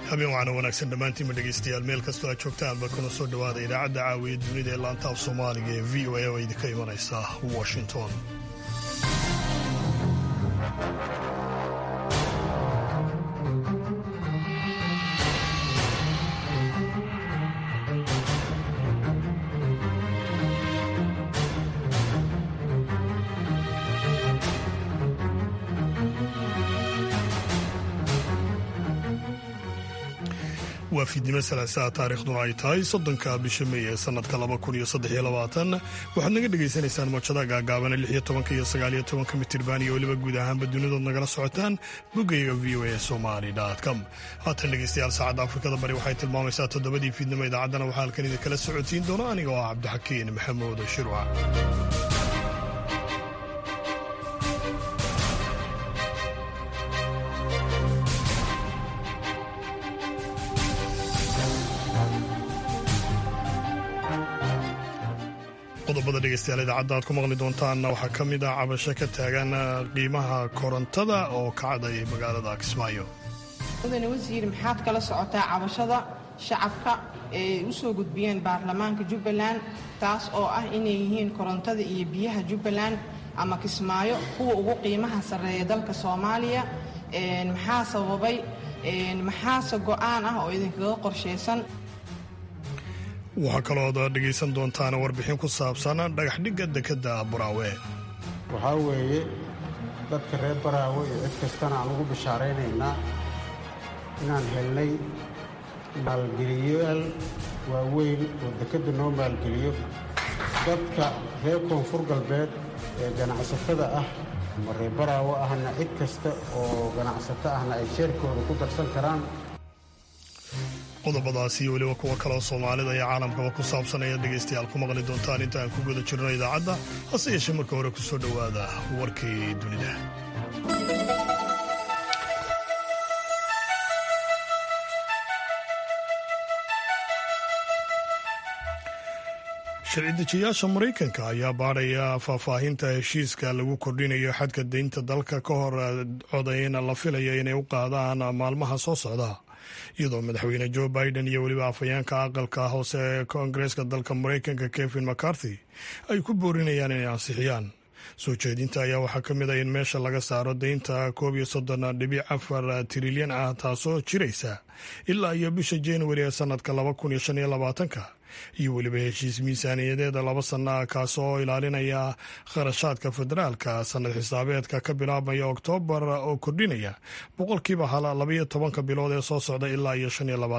habeen waxaana wanaagsan dhammaantiinma dhegaystayaal meel kastoo aad joogtaanba kuna soo dhowaada idaacadda caawiya dunida ee laanta af soomaaliga ee v o a oo idinka imanaysa washington. waa fiidnimo salaasaa taariikhduna ay tahay 3 bisha May ee sanadka 2023 waxaad naga dhegaysanaysaan mowjadaha gaagaaban 16 iyo 19 mitirban iyo weliba guud ahaanba dunidood nagala socotaan boggayga voasomali.com. haatan dhegaystayaal saacadda Afrikada Bari waxay tilmaamaysaa 7 fiidnimo. idaacaddana waxaa halkan idinkala socodsiin doona aniga oo Cabdixakiin Maxamuud Shirwa. qodobada dhegaystayaal idaacadda aad ku maqli doontaanna waxaa ka mid ah cabasho ka taagan qiimaha korontada oo ka caday magaalada Kismaayo. mudane wasiir maxaad kala socotaa cabashada shacabka ee u soo gudbiyeen baarlamaanka Jubbaland taas oo ah inay yihiin korontada iyo biyaha Jubbaland ama Kismaayo kuwa ugu qiimaha sareeya dalka Soomaaliya maxaa sababay maxaase go'aan ah oo idinkaga qorsheysan. waxaa kaloo aad dhegaysan doontaan warbixin ku saabsan dhagaxdhigga dekedda Baraawe. waxaa weeye dadka reer Baraawe iyo cid kastana aan ugu bishaaraynaynaa inaan helnay maalgeliyayaal waaweyn oo dekedda noo maalgeliyo. dadka reer koonfur galbeed ee ganacsatada ah ama reer Baraawe ahna cid kasta oo ganacsato ahna ay sheerkooda ku darsan karaan. qodobadaasi iyo weliba kuwa kaloo Soomaalida iyo caalamkaba ku saabsan ayaad dhegaystayaal ku maqli doontaan inta aan ku guda jirno idaacadda. hase yeeshee marka hore ku soo dhowaada warkii dunida. sharci-dejiyaasha Maraykanka ayaa baadhaya faahfaahinta heshiiska lagu kordhinayo xadka deynta dalka ka hor codayn la filayo inay u qaadaan maalmaha soo socda, iyadoo madaxweyne Joe Biden iyo weliba afhayeenka aqalka hoose ee Koongareeska dalka Maraykanka Kevin McCarthy ay ku boorinayaan inay ansixiyaan. soo jeedinta ayaa waxaa ka mid ah in meesha laga saaro deynta 31.4 trilyan ah taasoo jiraysa ilaa iyo bisha January ee sanadka 2025 iyo weliba heshiis miisaaniyadeeda 2 sano ah kaasoo ilaalinaya kharashaadka federaalka sanad xisaabeedka ka bilaabmaya Oktoobar oo kordhinaya boqolkiiba 12 bilood ee soo socda ilaa iyo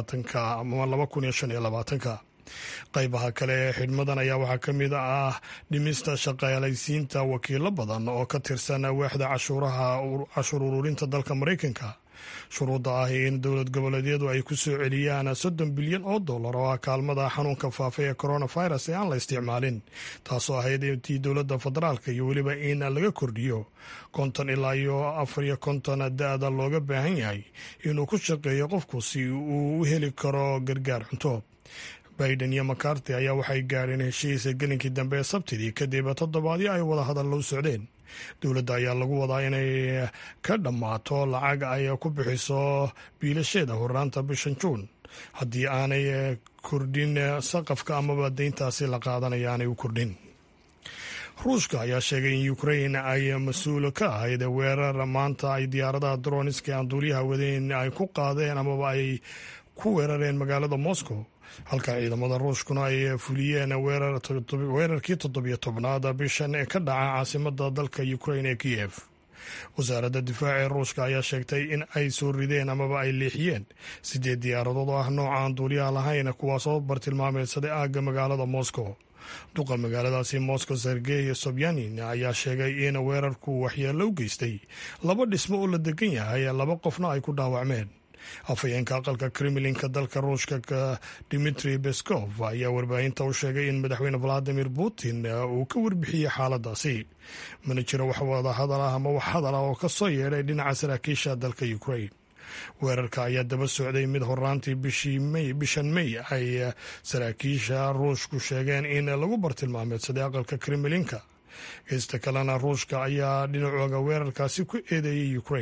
2025. qaybaha kale ee xidhmadan ayaa waxaa ka mid ah dhimista shaqaalaysiinta wakiilo badan oo ka tirsan waaxda cashuur ururinta dalka Maraykanka. shuruudda ah in dowlad goboleedyadu ay ku soo celiyaan $30 bilyan oo ah kaalmada xanuunka faafa ee coronavirus ee aan la isticmaalin, taasoo ahayd intii dowladda federaalka iyo weliba in laga kordhiyo 50 ilaa iyo 54 da'da looga baahan yahay inuu ku shaqeeyo qofku si uu u heli karo gargaar cunto. Biden iyo McCarthy ayaa waxay gaadheen heshiis gelinkii dambe ee Sabtidii kadib toddobaadyo ay wada hadal u socdeen. dowladda ayaa lagu wadaa inay ka dhammaato lacag ay ku bixiso biilasheeda horraanta bishan Juun haddii aanay kordhin saqafka amaba deyntaasi la qaadanaya aanay u kordhin. ruushka ayaa sheegay in Ukraine ay mas-uul ka ahayd weerar maanta ay diyaaradaha droniska aan duuliyaha wadeen ay ku qaadeen amaba ay ku weerareen magaalada Moscow, halka ciidamada ruushkuna ay fuliyeen weerarkii 17aad bishan ee ka dhaca caasimada dalka Ukraine ee Kiev. wasaaradda difaaca ee ruushka ayaa sheegtay in ay soo rideen amaba ay leexiyeen 8 diyaaradood oo ah nooca aan duuliyaha lahayn kuwaasoo bartilmaameedsaday aagga magaalada Moscow. duqa magaaladaasi Moscow Sergey Sobyanin ayaa sheegay in weerarku waxyeello u geystay 2 dhismo oo la degan yahay, 2 qofna ay ku dhaawacmeen. afhayeenka aqalka Kremlinka dalka Ruushka Dmitry Peskov ayaa warbaahinta u sheegay in madaxweyne Vladimir Putin uu ka warbixiyey xaaladaasi. mana jiro wax wada hadal ah ama wax hadal ah oo ka soo yeedhay dhinaca saraakiisha dalka Ukraine. weerarka ayaa daba socday mid horraantii bishan May ay saraakiisha Ruushku sheegeen in lagu bartilmaameedsaday aqalka Kremlinka. geesta kalena Ruushka ayaa dhinacooga weerarkaasi ku eedeeyay Ukraine.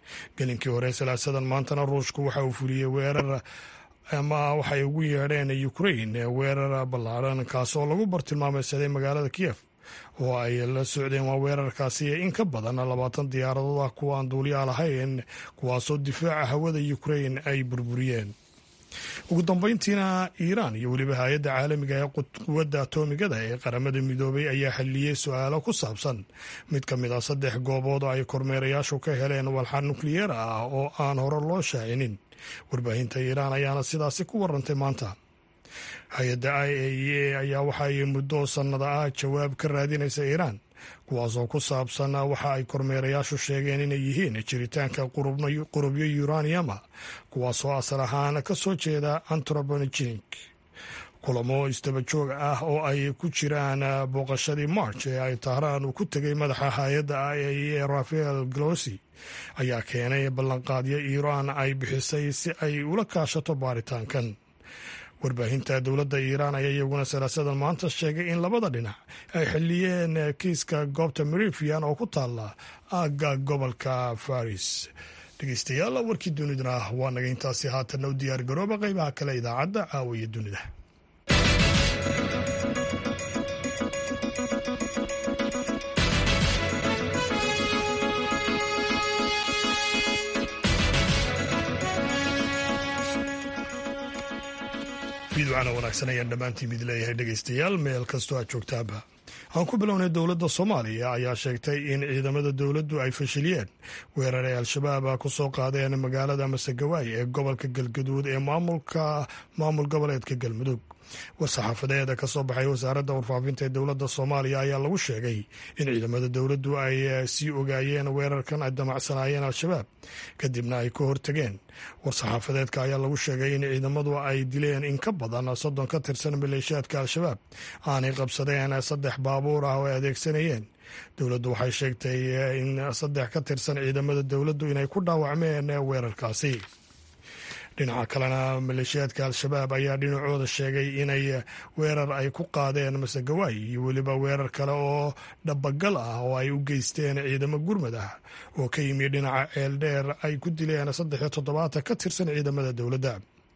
gelinkii hore salaasadan maantana ruushku waxa uu fuliyey weerar ama waxay ugu yeedheen ukrain weerar ballaaran kaasoo lagu bartilmaameysaday magaalada kiyef oo ay la socdeen waa weerarkaasi in ka badan 20 diyaaradood ah kuwa aan duuliyaa lahayn kuwaasoo difaaca hawada ukrain ay burburiyeen. ugu dambeyntiina iiraan iyo weliba hay-adda caalamiga ee quwadda atomigada ee qaramada midoobay ayaa xalliyey su-aalo ku saabsan mid ka mid ah 3 goobood oo ay kormeerayaashu ka heleen walxa nukliyeer ah oo aan hore loo shaacinin. warbaahinta iiraan ayaana sidaasi ku warantay maanta. hay-adda IAEA ayaa waxa ay muddo sannada ah jawaab ka raadinaysa iiraan kuwaasoo ku saabsan waxa ay kormeerayaashu sheegeen inay yihiin jiritaanka qurubyo uraniama kuwaasoo asal ahaan ka soo jeeda anthropogenic. kulamo istaba joog ah oo ay ku jiraan booqashadii march ee ay tahraan uu ku tegay madaxa hay-adda IAEA Rafael Grossi ayaa keenay ballanqaadyo iiraan ay bixisay si ay ula kaashato baaritaankan. warbaahinta dowladda iiraan ayaa iyaguna salaasadan maanta sheegay in labada dhinac ay xilliyeen kiiska goobta merifian oo ku taalla aagga gobolka faris. dhegeystayaal warkii dunidana waa naga intaasi haatanna u diyaar garooba qaybaha kale idaacadda caawiya dunida. fiidwacana wanaagsan ayaan dhammaantiin mid leeyahay dhegeystayaal meel kastoo aad joogtaaba. aan ku bilownay dowladda soomaaliya ayaa sheegtay in ciidamada dowladdu ay fashiliyeen weerar ay al-shabaab ku soo qaadeen magaalada Masagawaay ee gobolka Galgaduud ee maamul goboleedka Galmudug. war-saxaafadeeda ka soo baxay wasaaradda warfaafinta ee dowladda soomaaliya ayaa lagu sheegay in ciidamada dowladdu ay sii ogaayeen weerarkan ay damacsanaayeen al-shabaab kadibna ay ka hortageen. war-saxaafadeedka ayaa lagu sheegay in ciidamadu ay dileen in ka badan 30 ka tirsan maleeshiyaadka al-shabaab aanay qabsadeen 3 baabuur ah oo ay adeegsanayeen. dowladdu waxay sheegtay in 3 ka tirsan ciidamada dowladdu inay ku dhaawacmeen weerarkaasi. dhinaca kalena maleeshiyaadka al-shabaab ayaa dhinacooda sheegay inay weerar ay ku qaadeen Masagawaay iyo weliba weerar kale oo dhabagal ah oo ay u geysteen ciidamo gurmad ah oo ka yimi dhinaca ceeldheer ay ku dileen 73 ka tirsan ciidamada dowladda.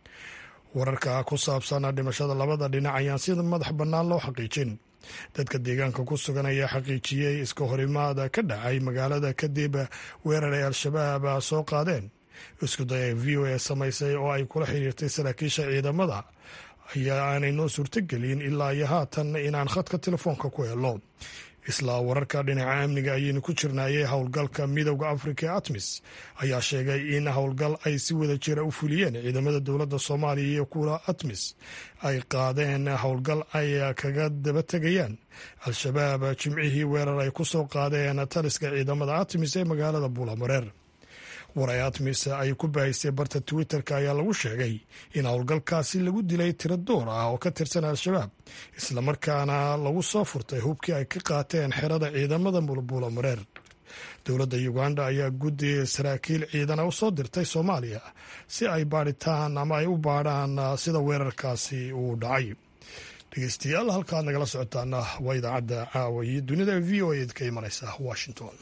wararka ku saabsan dhimashada labada dhinac ayaan sida madax bannaan loo xaqiijin. dadka deegaanka ku sugan ayaa xaqiijiyey iska horimaada ka dhacay magaalada kadib weerar ay al-shabaab soo qaadeen. isku day ay VOA samaysay oo ay kula xiriirtay saraakiisha ciidamada ayaa aanay noo suurtogelin ilaa iyo haatan inaan khadka telefoonka ku helo. isla wararka dhinaca amniga ayaynu ku jirnaayey howlgalka midowda Afrika ee ATMIS ayaa sheegay in howlgal ay si wada jira u fuliyeen ciidamada dowladda Soomaaliya iyo kuwa ATMIS ay qaadeen howlgal ay kaga daba tegayaan al-shabaab jimcihii weerar ay ku soo qaadeen taliska ciidamada ATMIS ee magaalada Buulamareer. war ay ATMIS ay ku baahisay barta Twitter-ka ayaa lagu sheegay in howlgalkaasi lagu dilay tiro door ah oo ka tirsan al-shabaab islamarkaana lagu soo furtay hubkii ay ka qaateen xerada ciidamada Buulamareer. dowladda Uganda ayaa guddi saraakiil ciidana u soo dirtay Soomaaliya si ay baadhitaan ama ay u baadhaan sida weerarkaasi uu dhacay. dhegeystayaal halkaad nagala socotaana waa idaacadda caawa iyo dunida VOA ka imanaysa Washington.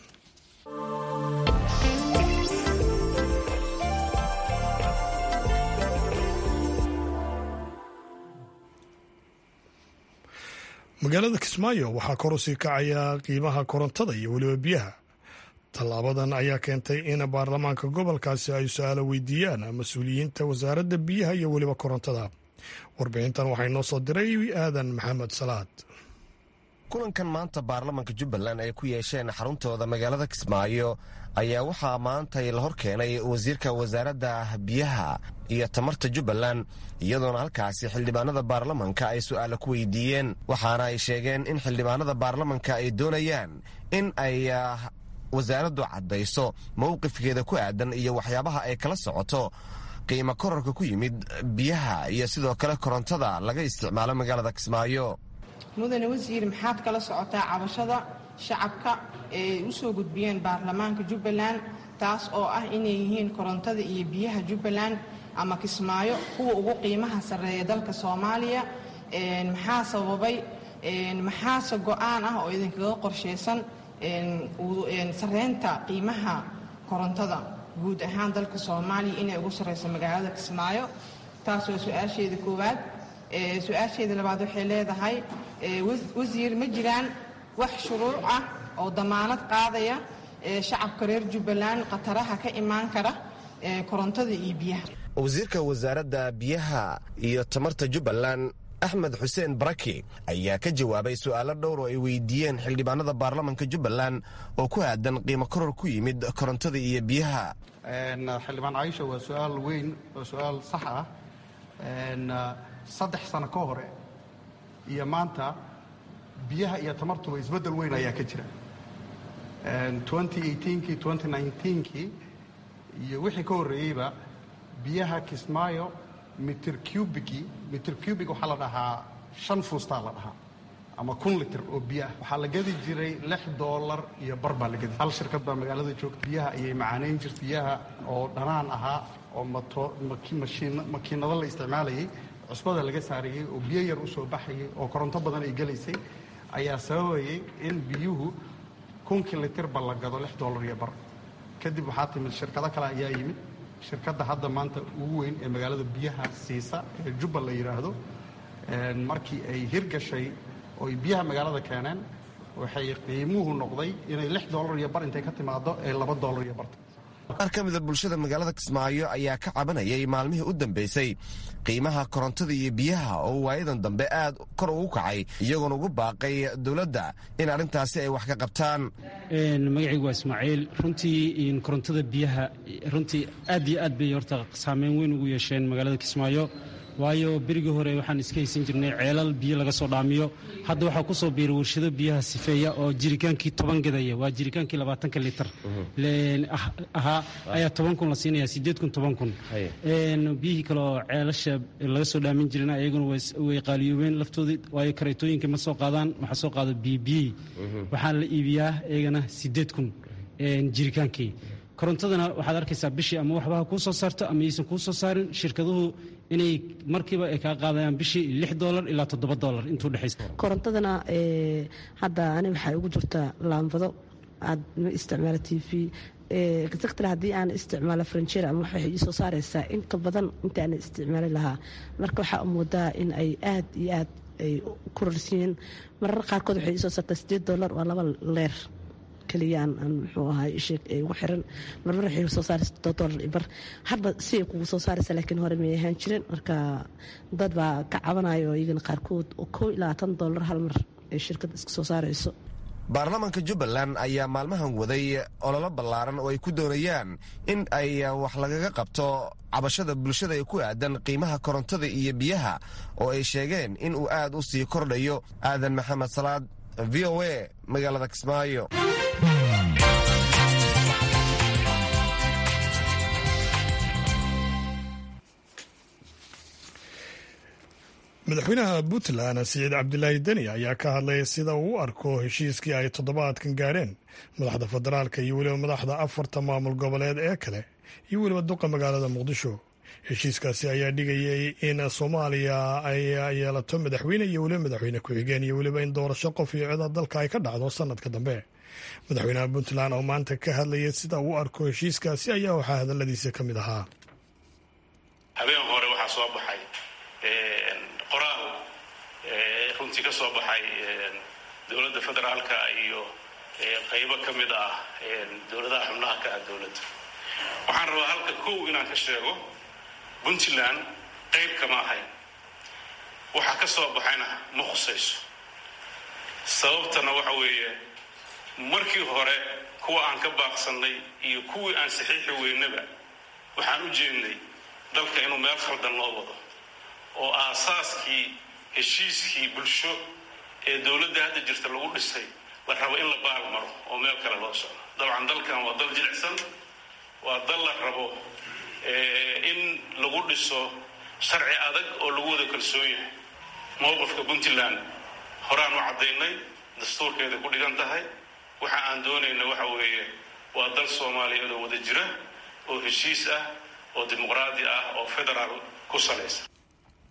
magaalada Kismaayo waxaa kor u sii kacaya qiimaha korontada iyo weliba biyaha. tallaabadan ayaa keentay in baarlamaanka gobolkaasi ay su-aalo weydiiyaan mas-uuliyiinta wasaaradda biyaha iyo weliba korontada. warbixintan waxay noo soo diray aadan maxamed salaad. kulankan maanta baarlamaanka jubbaland ay ku yeesheen xaruntooda magaalada Kismaayo ayaa waxaa maantay la hor keenay wasiirka wasaaradda biyaha iyo tamarta jubbaland iyadoona halkaasi xildhibaanada baarlamanka ay su'aalo ku weydiiyeen waxaana ay sheegeen in xildhibaanada baarlamanka ay doonayaan in ay wasaaraddu caddayso mowqifkeeda ku aadan iyo waxyaabaha ay kala socoto qiimo kororka ku yimid biyaha iyo sidoo kale korontada laga isticmaalo magaalada Kismaayo. mudane wasiir maxaad kala socotaa cabashada shacabka ee u soo gudbiyeen baarlamaanka Jubbaland taas oo ah inay yihiin korontada iyo biyaha Jubbaland ama Kismaayo kuwa ugu qiimaha sareeya dalka Soomaaliya maxaa sababay maxaa go'aan ah oo idinkaga qorsheysan sareynta qiimaha korontada guud ahaan dalka soomaaliya inay ugu sarreyso magaalada kismaayo. taas waa su-aasheeda koowaad. su-aasheeda labaad waxay leedahay wasiir, ma jiraan wax shuruuc ah oo damaanad qaadaya shacabka reer jubbaland khataraha ka imaan kara korontada iyo biyaha? wasiirka wasaaradda biyaha iyo tamarta jubbaland axmed xuseen baraki ayaa ka jawaabay su'aalo dhowr oo ay weydiiyeen xildhibaanada baarlamanka jubbaland oo ku aadan qiimo koror ku yimid korontada iyo biyaha. xildhibaan caisha, waa su-aal weyn oo su-aal sax ah. 3 sano ka hore iyo maanta biyaha iyo tamartuba isbeddel weyn ayaa ka jira. 2018kii 2019kii iyo wixii ka horreeyeyba biyaha Kismaayo mitir cubig waxaa la dhahaa 5 fuustaa la dhahaa ama 1 litir oo biyo ah. waxaa la gadi jiray $6 iyo bar baa la gadi. hal shirkad baa magaalada joogta. biyaha ayay macaanayn jirta. biyaha oo dhanaan ahaa oo makiinado la isticmaalayay, cusbada laga saarayay oo biyo yar u soo baxayay oo koronto badan ay gelaysay ayaa sababayay in biyuhu 1 litirba la gado $6 iyo bar. kadib waxaa timid shirkado kale ayaa yimid. shirkadda hadda maanta ugu weyn ee magaalada biyaha siisa ee Jubba la yidhaahdo, markii ay hirgashay oo ay biyaha magaalada keeneen, waxay qiimuhu noqday inay $6 iyo bar intay ka timaado ee $2 iyo bar. qaar ka mida bulshada magaalada Kismaayo ayaa ka cabanayay maalmihii u dambeysay qiimaha korontada iyo biyaha oo waayadan dambe aad kor ugu kacay, iyagoona ugu baaqay dowladda in arrintaasi ay wax ka qabtaan. magacaygu waa Ismaaciil. runtii korontada biyaha runtii aad iyo aad bay horta saameyn weyn ugu yeesheen magaalada Kismaayo, waayo berigii hore waxaan iska haysan jirnay ceelal biyo laga soo dhaamiyo. hadda waxaa ku soo biiray warshado biyaha sifeeya oo jirikaankii 10 gadaya. waa jirikaankii 20 litir ahaa ayaa 10 kun la siinaya, 8 kun 10 kun. biyihii kale oo ceelasha laga soo dhaamin jirina ayaguna way qaaliyoobeen laftoodii, waayo kareetooyinka ma soo qaadaan. waxaa soo qaada biyi waxaa la iibiyaa iyagana 8 kun jirikaankii. korontadana waxaad arkaysaa bishii ama waxba ha kuu soo saarto ama aysan kuu soo saarin, shirkaduhu inay markiiba ay kaa qaadayaan bishii $6 ilaa $7 intuu dhexaysa. korontadana hadda ani waxay ugu jirtaa laambado aad ma isticmaala TV exactly haddii aan isticmaalo franjeer ama waxay ii soo saaraysaa inta badan inta aan isticmaali lahaa. marka waxaa moodaa in ay aad iyo aad ay ku rarsiiyeen. marar qaarkood waxay ii soo saartaa $8 waa 2 leer keliyaan aan muxuu ahaay isheeg ay ugu xiran. marmar waxay soo saaraysa $7 bar. hadba si ay kugu soo saaraysa, laakiin hore may ahaan jirin. marka dad baa ka cabanayo iyagana qaarkood oo $1 ilaa $10 hal mar ay shirkad iska soo saarayso. baarlamaanka jubbaland ayaa maalmahan waday ololo ballaaran oo ay ku doonayaan in ay wax lagaga qabto cabashada bulshada ee ku aadan qiimaha korontada iyo biyaha oo ay sheegeen in uu aad u sii kordhayo. aadan maxamed salaad, VOA, magaalada Kismaayo. madaxweynaha puntland siciid cabdilaahi deni ayaa ka hadlaya sida uu u arko heshiiskii ay toddobaadkan gaadheen madaxda federaalka iyo weliba madaxda 4 maamul goboleed ee kale iyo weliba duqa magaalada muqdisho. heshiiskaasi ayaa dhigayay in soomaaliya ay yeelato madaxweyne iyo weliba madaxweyne ku-xigeen iyo weliba in doorasho qof iyo cida dalka ay ka dhacdo sanadka dambe. madaxweynaha puntland oo maanta ka hadlaya sida uu u arko heshiiskaasi ayaa waxaa hadaladiisa ka mid ahaa. habeen hore waxaa soo baxay qoraal runtii ka soo baxay dowladda federaalka iyo qaybo ka mid ah dowladaha xubnaha ka ah dowladda. waxaan rabaa halka kow inaan ka sheego puntland qayb kama ahayn. waxa ka soo baxayna ma khusayso. sababtana waxa weeye markii hore kuwa aan ka baaqsannay iyo kuwii aan saxiixi weynaba waxaan u jeednay dalka inuu meel khaldan loo wado oo aasaaskii heshiiskii bulsho ee dowladda hadda jirta lagu dhisay la rabo in la baal maro oo meel kale loo socdo. dabcan dalkan waa dal jilicsan, waa dal la rabo in lagu dhiso sharci adag oo lagu wada kalsoon yahay. mowqifka puntland horaan u caddaynay, dastuurkeeda ku dhigan tahay. waxa aan doonayna waxa weeye waa dal soomaaliyeed oo wada jira oo heshiis ah oo dimuqraadi ah oo federaal ku salaysan.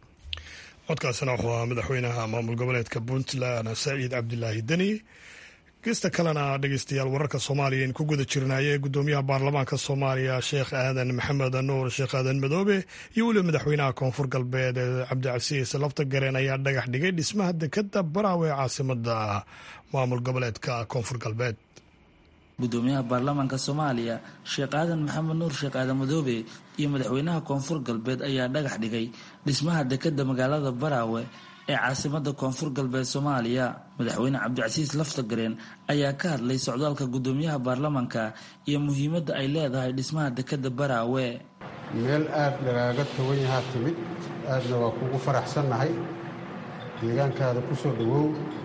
codkaasina wuxuu ahaa madaxweynaha maamul goboleedka puntland saciid cabdilaahi deni geesta kalena dhegeystayaal wararka soomaaliya in ku guda jirnaaye gudoomiyaha baarlamaanka soomaaliya sheekh aadan maxamed nuur sheekh aadan madoobe iyo weliba madaxweynaha koonfur galbeed cabdicasiis laftagareen ayaa dhagax dhigay dhismaha dekada baraawe ee caasimada maamul goboleedka koonfur galbeed. gudoomiyaha baarlamaanka soomaaliya sheekh aadan maxamed nuur sheekh aadan madoobe iyo madaxweynaha koonfur galbeed ayaa dhagax dhigay dhismaha dekada magaalada baraawe ee caasimada koonfur galbeed soomaaliya. madaxweyne cabdicasiis laftagareen ayaa ka hadlay socdaalka gudoomiyaha baarlamaanka iyo muhiimadda ay leedahay dhismaha dekada baraawe. meel aad lagaaga togan yahaa timid, aadna waa kugu faraxsannahay. deegaankaada ku soo dhowow.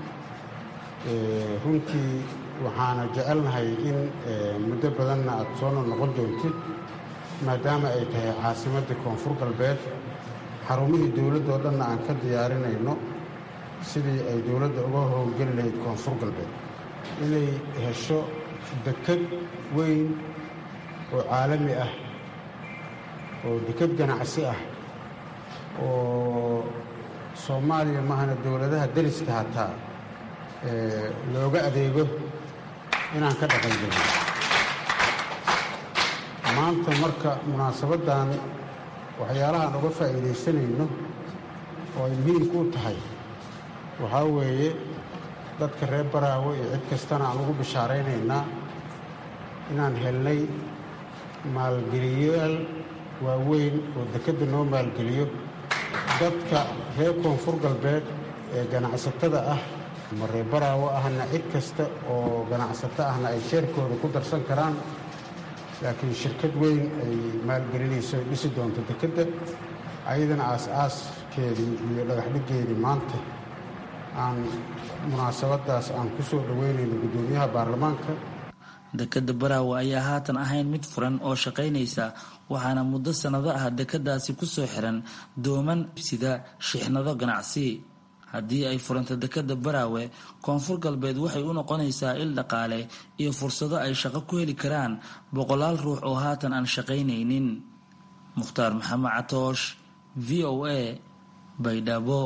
runtii waxaana jecelnahay in muddo badanna aad soo noqon doontid, maadaama ay tahay caasimadda koonfur galbeed. xarumihii dowladdoo dhanna aan ka diyaarinayno sidii ay dowladda uga howlgeli lahayd koonfur galbeed, inay hesho dekad weyn oo caalami ah, oo dekad ganacsi ah, oo soomaaliya mahana dowladaha deriska hataa looga adeego inaan ka dhaqangelno. maanta marka munaasabaddan waxyaalahaan uga faa'iidaysanayno oo ay muhiimku u tahay waxaa weeye dadka reer baraawe iyo cid kastana aan ugu bishaaraynaynaa inaan helnay maalgeliyayaal waaweyn oo dekadda noo maalgeliyo. dadka reer koonfur galbeed ee ganacsatada ah ama reer baraawe ahna cid kasta oo ganacsato ahna ay sheerkooda ku darsan karaan, laakiin shirkad weyn ay maalgelinayso ay dhisi doonto dekedda. ayadana aas-aaskeedii iyo dhagaxdhiggeedii maanta aan munaasabaddaas aan ku soo dhoweynayno gudoomiyaha baarlamaanka. dekada baraawe ayaa haatan ahayn mid furan oo shaqaynaysa, waxaana muddo sannado ah dekadaasi ku soo xiran dooman sida shixnado ganacsi. haddii ay furanto dekada baraawe, koonfur galbeed waxay u noqonaysaa il dhaqaale iyo fursado ay shaqo ku heli karaan boqolaal ruux oo haatan aan shaqaynaynin. mukhtaar maxamed catoosh, v o a, baydhabo.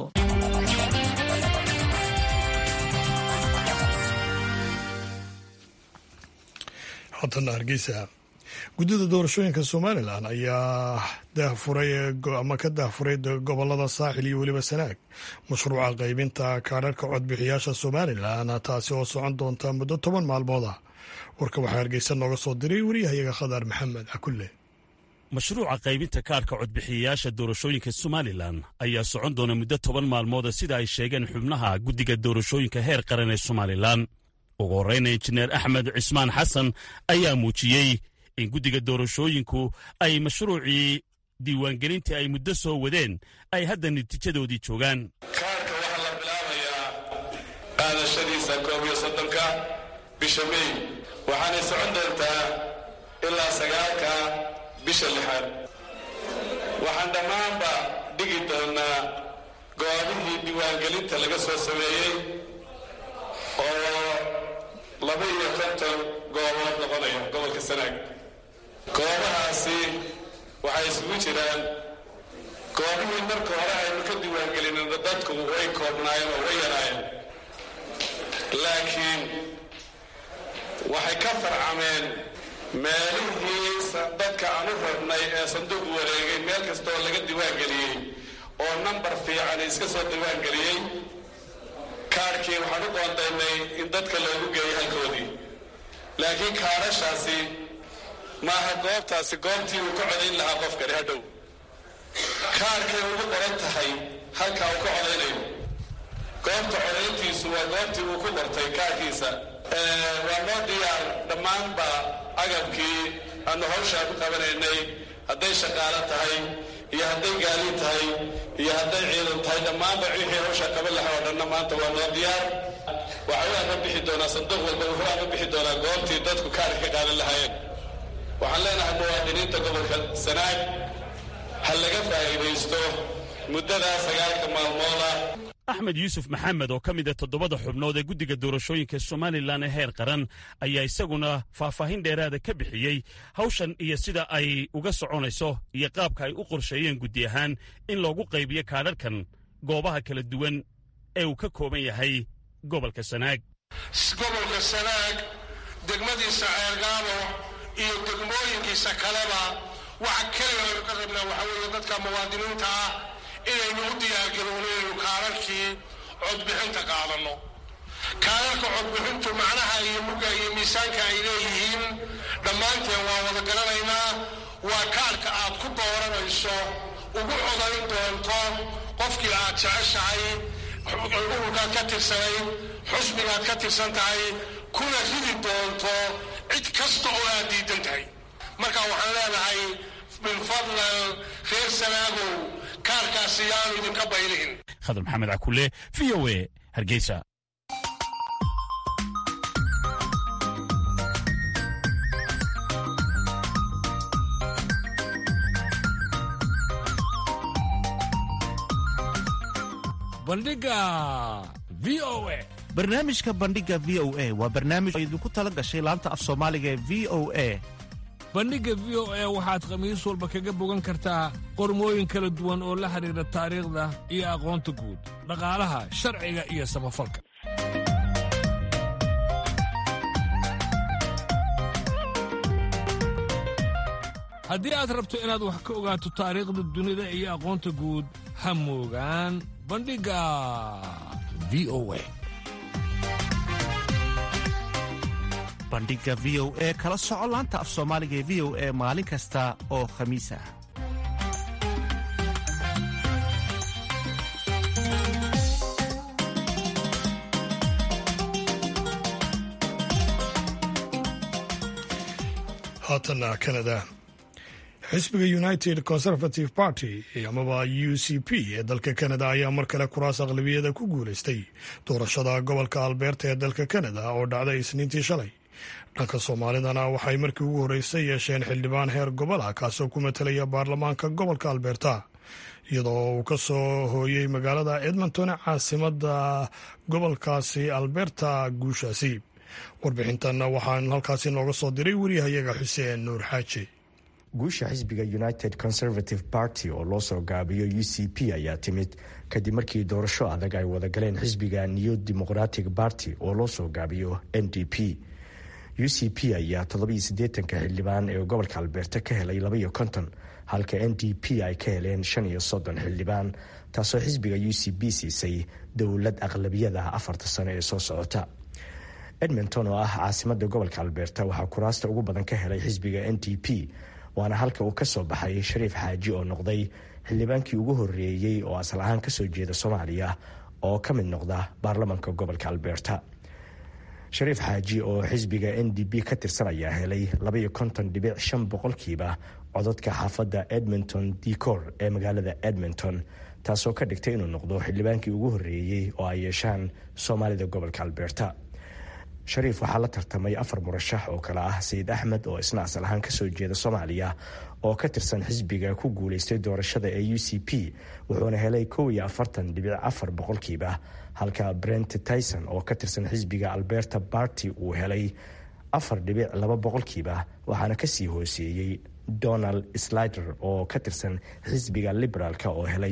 haddana hargeysa, guddida doorashooyinka somalilan ayaa daahfuray ama ka daahfuray gobolada saaxil iyo weliba sanaag mashruuca qaybinta kaadharhka codbixiyaasha somalilan, taasi oo socon doonta muddo 10 maalmood ah. warka waxaa hargeysa nooga soo diray wariyahayaga khadar maxamed cakulle. mashruuca qaybinta kaadhka codbixiyayaasha doorashooyinka somalilan ayaa socon doona muddo 10 maalmooda sida ay sheegeen xubnaha guddiga doorashooyinka heer qaran ee somalilan. ugu horreyna injineer axmed cismaan xasan ayaa muujiyey in guddiga doorashooyinku ay mashruucii diiwaangelintii ay muddo soo wadeen ay hadda natiijadoodii joogaan. kaarka waxaa la bilaabayaa qaadashadiisa 31 bisha May, waxaanay socon doontaa ilaa 9 bisha 6. waxaan dhammaanba dhigi doonaa goobihii diiwaangelinta laga soo sameeyey oo 52 goobood noqonaya gobolka sanaag. goobahaasi waxay isugu jiraan goobihii marka hore aynu ka diiwaangelinayna dadku way koobnaayeen oo way yaraayeen, laakiin waxay ka farcameen meelihii dadka aan u rabnay ee sanduuq wareegay meel kastooo laga diiwaangeliyey oo nambar fiican iska soo diiwaangeliyey. kaarhkii waxaan u qoondaynay in dadka loogu geeyo halkoodii, laakiin kaarashaasi maaha goobtaasi goobtii uu ka codayn lahaa qofkani hadhow. kaarhkay ugu qoran tahay halkaa uu ka codaynayo. goobta codayntiisu waa goobtii uu ku qortay kaarhkiisa. waa noo diyaar dhammaanba agabkii aanu hawshaa ku qabanaynay, hadday shaqaalo tahay iyo hadday gaali tahay iyo hadday ciidan tahay, dhammaanba wixii hawshaa qaban lahaa oo dhanna maanta waa noo diyaar. waxa uu ama bixi doonaa sanduuq walba, wuxuu ama bixi doonaa goobtii dadku kaarka ka qaadan lahaayeen. waxaan leenahay muwaadiniinta gobolka sanaag ha laga faa'iidaysto muddadaa 9 maalmooda. axmed yuusuf maxamed oo ka mid a 7 xubnood ee guddiga doorashooyinka somalilan ee heer qaran ayaa isaguna faahfaahin dheeraada ka bixiyey hawshan iyo sida ay uga soconayso iyo qaabka ay u qorsheeyeen guddi ahaan in loogu qaybiyo kaadharkan goobaha kala duwan ee uu ka kooban yahay gobolka sanaag. gobolka Sanaag degmadiisa Ceergaabo iyo degmooyinkiisa kaleba waxa kaliya oo ka rabnaa waxa weeye dadka muwaadiniinta ah inaynu u diyaargaroonayno kaararkii codbixinta qaadano. kaararka codbixintu macnaha iyo mugga iyo miisaanka ay leeyihiin dhammaanteen waa wada garanaynaa. waa kaarka aad ku dooranayso ugu codayn doonto qofkii aad jeceshahay, ururkaad ka tirsanayd, xusbigaad ka tirsan tahay, kuna ridi doonto cid kasta oo aad diidan tahay. marka waxaan leenahay bilfadlan reer Sanaagow kaarkaasi yaanu idinka baylihin. khadar maxamed cakule, VOA, Hargeysa. barnaamijka bandhiga v o a waa barnaamij idinku tala gashay laanta af soomaaliga ee v o a. bandhigga v o a waxaad khamiis walba kaga bogan kartaa qormooyin kala duwan oo la xidhiidha taariikhda iyo aqoonta guud, dhaqaalaha, sharciga iyo samafalka. haddii aad rabto inaad wax ka ogaato taariikhda dunida iyo aqoonta guud, ha moogaan bandhigga v o a. bandhigga v o a kala soco laanta af soomaaliga ee v o a maalin kasta oo khamiis ah. haatana Canada. xisbiga United Conservative Party amaba UCP ee dalka Canada ayaa mar kale kuraas aqlabiyada ku guulaystay doorashada gobolka Alberta ee dalka Canada oo dhacday Isniintii shalay. dhanka Soomaalidana waxay markii ugu horeysay yeesheen xildhibaan heer gobol ah kaasoo ku matalaya baarlamaanka gobolka Alberta, iyadoo uu ka soo hooyey magaalada Edmonton caasimadda gobolkaasi Alberta guushaasi. warbixintan waxaan halkaasi nooga soo diray wariyahayaga Xuseen Nuur Xaaji. guusha xisbiga United Conservative Party oo loo soo gaabiyo UCP ayaa timid kadib markii doorasho adag ay wada galeen xisbiga New Democratic Party oo loo soo gaabiyo NDP. UCP ayaa 87 xildhibaan ee gobolka Alberta ka helay 52, halka NDP ay ka heleen 35 xildhibaan, taasoo xisbiga UCP siisay dowlad aqlabiyada 4 sano ee soo socota. Edmonton oo ah caasimadda gobolka Alberta waxaa kuraasta ugu badan ka helay xisbiga NDP, waana halka uu ka soo baxay Shariif Xaaji oo noqday xildhibaankii ugu horeeyey oo asal ahaan ka soo jeeda Soomaaliya oo ka mid noqda baarlamaanka gobolka Alberta. Shariif Xaaji oo xisbiga NDP ka tirsan ayaa helay 52.5% codadka xaafadda Edmonton Decor ee magaalada Edmonton, taasoo ka dhigtay inuu noqdo xildhibaankii ugu horeeyey oo ay yeeshaan Soomaalida gobolka Alberta. Shariif waxaa la tartamay 4 murashax oo kala ah Sayid Axmed oo isna asal ahaan ka soo jeeda Soomaaliya oo ka tirsan xisbiga ku guulaystay doorashada ee UCP, wuxuuna helay 41.4%, halka Brent Tyson oo ka tirsan xisbiga Alberta Party uu helay 4.2%, waxaana ka sii hooseeyey Donald Slater oo ka tirsan xisbiga Liberaalka oo helay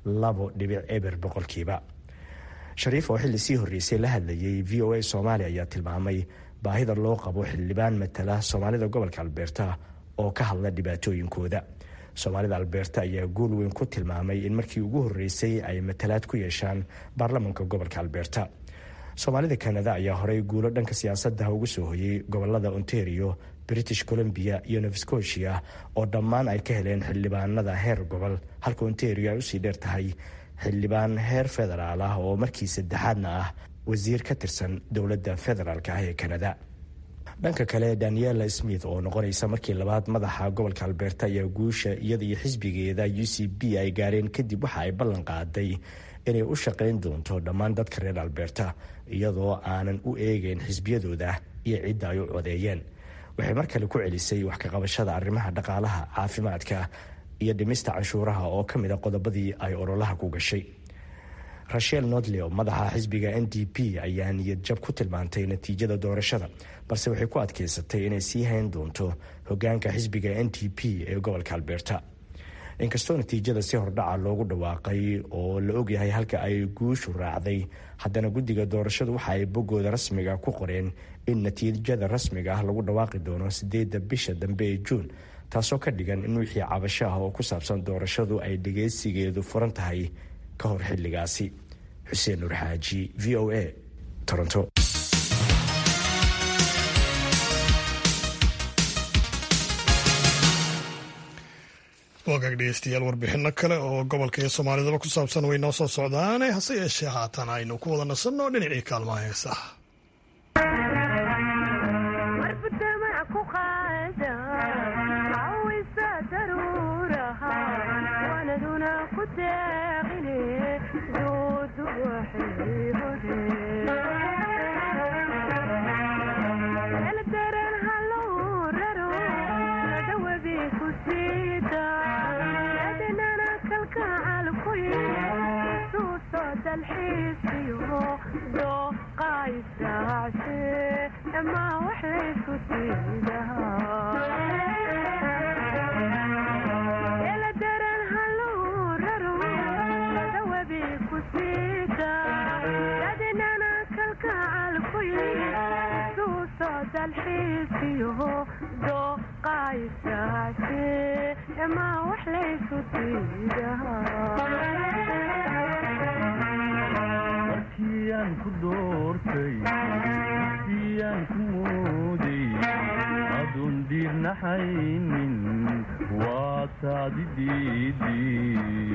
2.0%. Shariif oo xilli sii horreysay la hadlayay VOA Soomaaliya ayaa tilmaamay baahida loo qabo xildhibaan matala Soomaalida gobolka Alberta oo ka hadla dhibaatooyinkooda. Soomaalida Alberta ayaa guul weyn ku tilmaamay in markii ugu horreysay ay matalaad ku yeeshaan baarlamaanka gobolka Alberta. Soomaalida Canada ayaa horey guulo dhanka siyaasadda ugu soo hoyay gobolada Ontario, British Columbia iyo Nova Scotia oo dhammaan ay ka heleen xildhibaanada heer gobol, halka Ontario ay usii dheer tahay xildhibaan heer federaal ah oo markii saddexaadna ah wasiir ka tirsan dowladda federaalka ah ee Canada. dhanka kale Daniela Smith oo noqonaysa markii labaad madaxa gobolka Alberta ayaa guusha iyada iyo xisbigeeda UCP ay gaareen kadib waxa ay ballan qaaday inay u shaqayn doonto dhammaan dadka reer Alberta iyadoo aanan u eegeyn xisbiyadooda iyo cidda ay u codeeyeen. waxay mar kale ku celisay wax ka qabashada arrimaha dhaqaalaha, caafimaadka iyo dhimista canshuuraha oo ka mid ah qodobadii ay ololaha ku gashay. Rachel Notley oo madaxa xisbiga NDP ayaa niyad jab ku tilmaantay natiijada doorashada, balse waxay ku adkeysatay inay sii hayn doonto hoggaanka xisbiga NDP ee gobolka Alberta. inkastoo natiijada si hordhaca loogu dhawaaqay oo la ogyahay halka ay guushu raacday, haddana guddiga doorashadu waxa ay boggooda rasmiga ku qoreen in natiijada rasmiga ah lagu dhawaaqi doono 8 bisha dambe ee Juun, taasoo ka dhigan in wixii cabasho ah oo ku saabsan doorashadu ay dhageysigeedu furan tahay ka hor xilligaasi. Xuseen Nur Xaaji, VOA, Toronto. wagaag dhegeystayaal, warbixino kale oo gobolka iyo soomaalidaba ku saabsan way noo soo socdaane, hase yeeshee haatan aynu ku wada nasanno dhinacii kaalmaha heesaha. markiyaan ku doortay markiyaan ku mooday adoon diirnaxaynin waa taadidiidii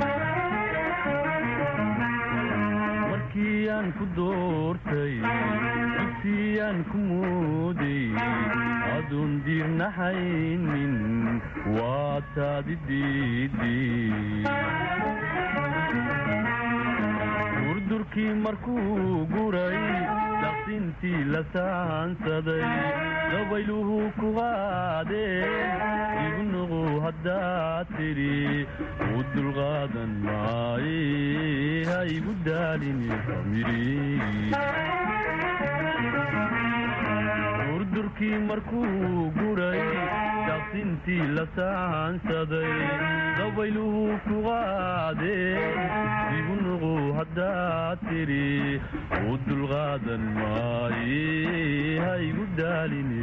markiyaan ku doortay markiyaan ku mooday adoon diirnaxaynin waa taadidiidii durdurkii markuu guray daqsintii la saansaday dabayluhu ku qaadeen igu nuqu haddaad tidhi u dulqaadan maaye ha igu daalini durdurkii markuu guray daqsintii la saansaday dabayluhu ku qaadeen igu nuqu haddaad tidhi u dulqaadan maaye ha igu daalini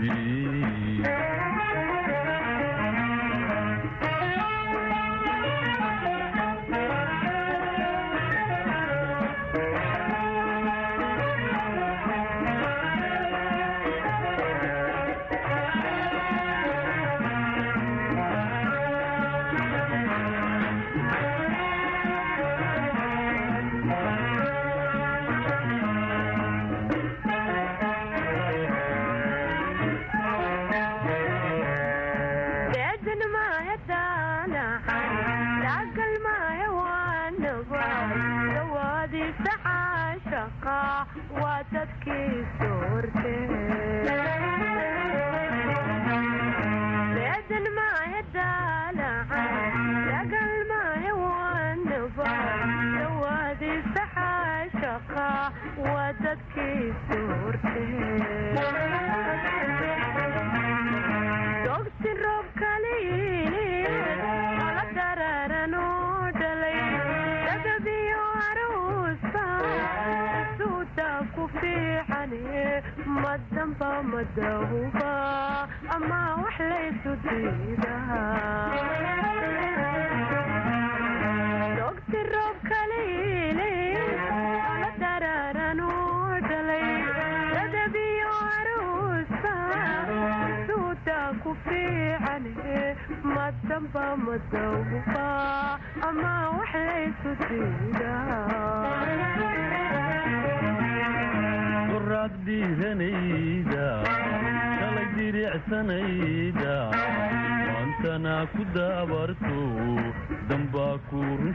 waantana ku daabarto dambaa ku run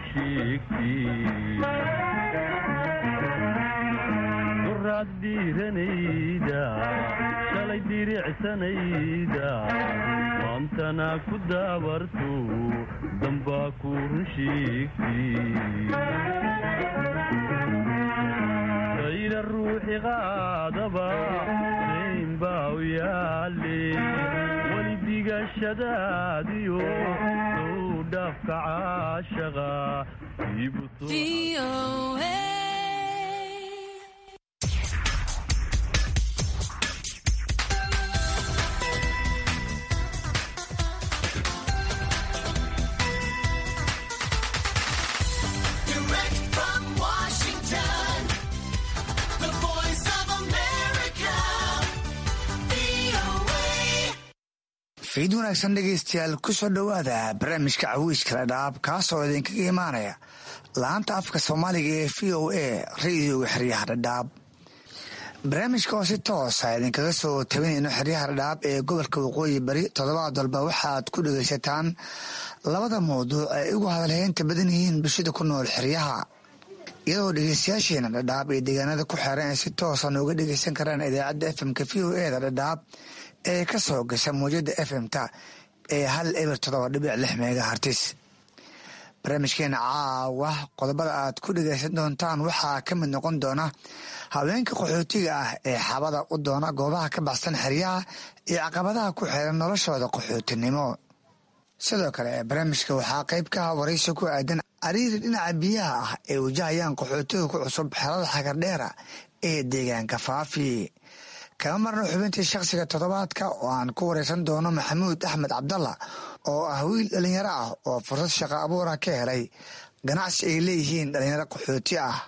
sheegtiraad dhiiranayda shalay diricsanayda waantana ku daabarto dambaa ku run sheegtira ruuxi qaadaba baa u yaale weli digashadaadiyo soo xaddhaafka caashaqa fiid wanaagsan dhegaystayaal ku soo dhowaada barnaamijka cawiijka dhadhaab kaasoo idinkaga imaanaya laanta afka soomaaliga ee v o a radioga xeryaha dhadhaab barnaamijka oo si toosa idinkaga soo tabinayno xeryaha dhadhaab ee gobolka waqooyi bari toddobaad walba waxaad ku dhegaysataan labada mawduuc ay ugu hadalheynta badan yihiin bulshada ku nool xeryaha iyadoo dhegaystayaasheena dhadhaab ee deegaanada ku xeeran ay si toosa nooga dhegaysan karaan idaacadda fmka v o e da dhadhaab ee ka soo gasha mawjada fm-ta ee 107.6 megahartis barnaamijkeena caawa qodobada aad ku dhegaysan doontaan waxaa ka mid noqon doona haweenka qaxootiga ah ee xabada u doona goobaha ka baxsan xeryaha iyo caqabadaha ku xeeran noloshooda qaxootinimo sidoo kale barnaamijka waxaa qayb ka ah waraysi ku aadan cariiri dhinaca biyaha ah ee wajahayaan qaxootiga ku cusub xerada xagardheera ee deegaanka faafi kama marno xubintii shakhsiga toddobaadka oo aan ku waraysan doono maxamuud axmed cabdalla oo ah wiil dhallinyaro ah oo fursad shaqo abuura ka helay ganacsi ay leeyihiin dhallinyaro qaxooti ah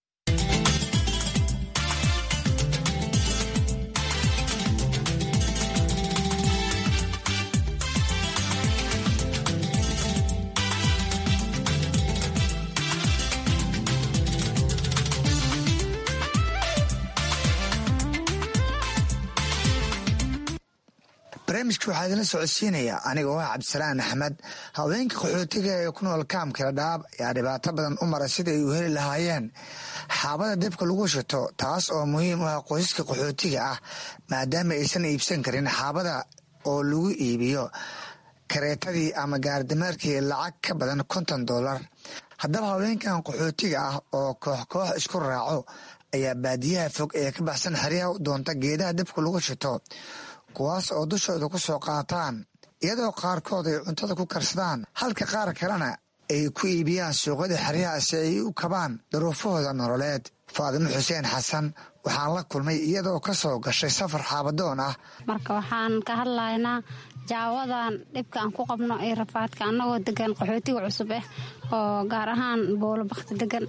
barnaamijka waxaa idinla socodsiinaya aniga oo ah cabdisalaan axmed haweenka qaxootiga ee ku nool kaamka dhadhaab ayaa dhibaato badan u mara sida ay u heli lahaayeen xaabada dabka lagu shito taas oo muhiim u ah qoysaska qaxootiga ah maadaama aysan iibsan karin xaabada oo lagu iibiyo kareetadii ama gaardimeerkii lacag ka badan $50 haddaba haweenkan qaxootiga ah oo koox koox isku raaco ayaa baadiyaha fog ee ka baxsan xeryaha u doonta geedaha dabka lagu shito kuwaas oo dushooda ku soo qaataan iyadoo qaarkood ay cuntada ku karsadaan halka qaar kalena ay ku iibiyaan suuqyada xeryaha si ay u kabaan daruufahooda nololeed faadimo xuseen xasan waxaan la kulmay iyadoo ka soo gashay safar xaabadoon ah marka waxaan ka hadlaynaa jaawadan dhibka aan ku qabno ee rafaadka annagoo degan qaxootiga cusub ah oo gaar ahaan boolo bakti degan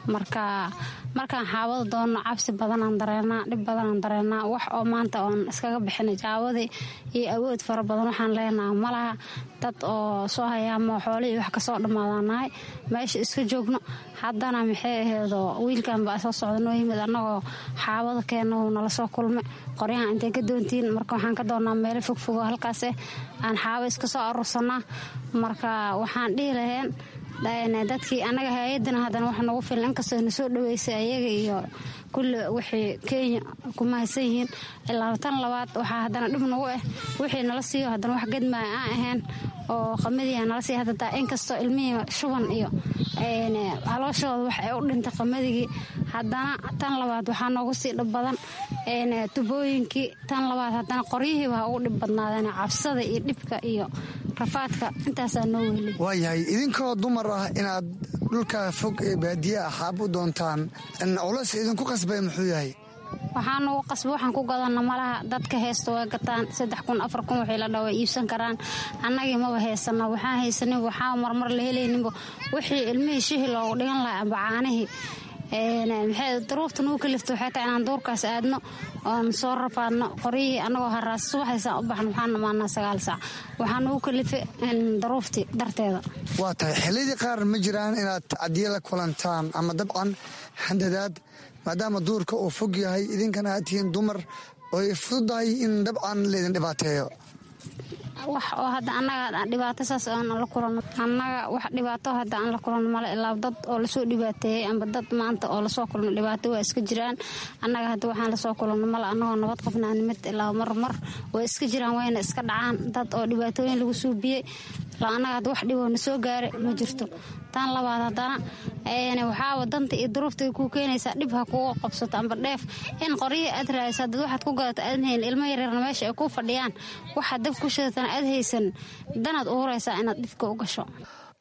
markaan xaabada doonno cabsi badanaan dareenaa dhib badanaan dareenaa wax oo maanta oon iskaga bixinay jaawadii iyo awood fara badan waxaan leenaha malaha dad oo soo hayaamo xoolihii wax kasoo dhammaadaanahay meesha iska joogno haddana maxay aheedoo wiilkan baa soo socda noo yimid annagoo xaabada keenna uu nala soo kulmay qoryahan intay ka doontiin marka waxaan ka doonnaa meelo fogfogo halkaas aan xaabo iska soo aruursanaa marka waxaan dhihi laheen dadkii annaga hay-adana haddana wax nagu filan inkastoo na soo dhaweysay ayaga iyo kulli wixii kenya ku mahadsan yihiin ilaa tan labaad waxaa haddana dhib nagu ah wixii nala siiyo haddana wax gedmaaya aan ahayn oo qamadiiha nala siiya haddataa inkastoo ilmihii shuban iyo calooshooda wax ay u dhintay qamadigi haddana tan labaad waxaa noogu sii dhib badan tubooyinkii tan labaad haddana qoryihiiba ha ugu dhib badnaadeen cabsada iyo dhibka iyo rafaadka intaasaa noo weli waayahay idinkoo dumar ah inaad dhulka fog ee baadiyaha xaab u doontaan culays idinku qasbay muxuu yahay waxaa nagu qasba waxaan ku gadana malaha dadka heesta way gataan 3,000 4,000 waxay la dhawa iibsan karaan annagii maba heysano waxaan haysanin waxaa marmar la helayninba wixii ilmihii shihi loogu dhigan lahaa amba caanihii maxay daruufta nagu kalifta waxay tahay inaan duurkaas aadno oon soo rafaadno qoryihii annagoo haraas subaxaysaan u baxno waxaan dhamaanaa 9 saac waxaa nagu kalifay daruuftii darteeda waa tahay xillidii qaar ma jiraan inaad tacdiye la kulantaan ama dabcan handadaad maadaama duurka uu fog yahay idinkana aad tihiin dumar oo ay fududahay in dabcan laydin dhibaateeyo wax oo hadda annaga dhibaato saas aan la kulanno annaga wax dhibaato hadda aan la kulanno male ilaa dad oo lasoo dhibaateeyey amba dad maanta oo lasoo kulno dhibaato waa iska jiraan annaga hadda waxaan lasoo kulanno male annagoo nabad qabnaa nimid ilaa marmar way iska jiraan wayna iska dhacaan dad oo dhibaatooyin lagu suubiyey ilaa annaga hadda wax dhiboo na soo gaaray ma jirto tan labaad haddana waxaaba danta iyo duruufta kuu keenaysaa dhib ha kuga qabsato amba dheef in qoryihii aad raaysa dad waxaad ku gadato aadan hayn ilmo yaryarna meesha ay kuu fadhiyaan waxaad dab ku shidatana aad haysan danaad u huraysaa inaad dhibka u gasho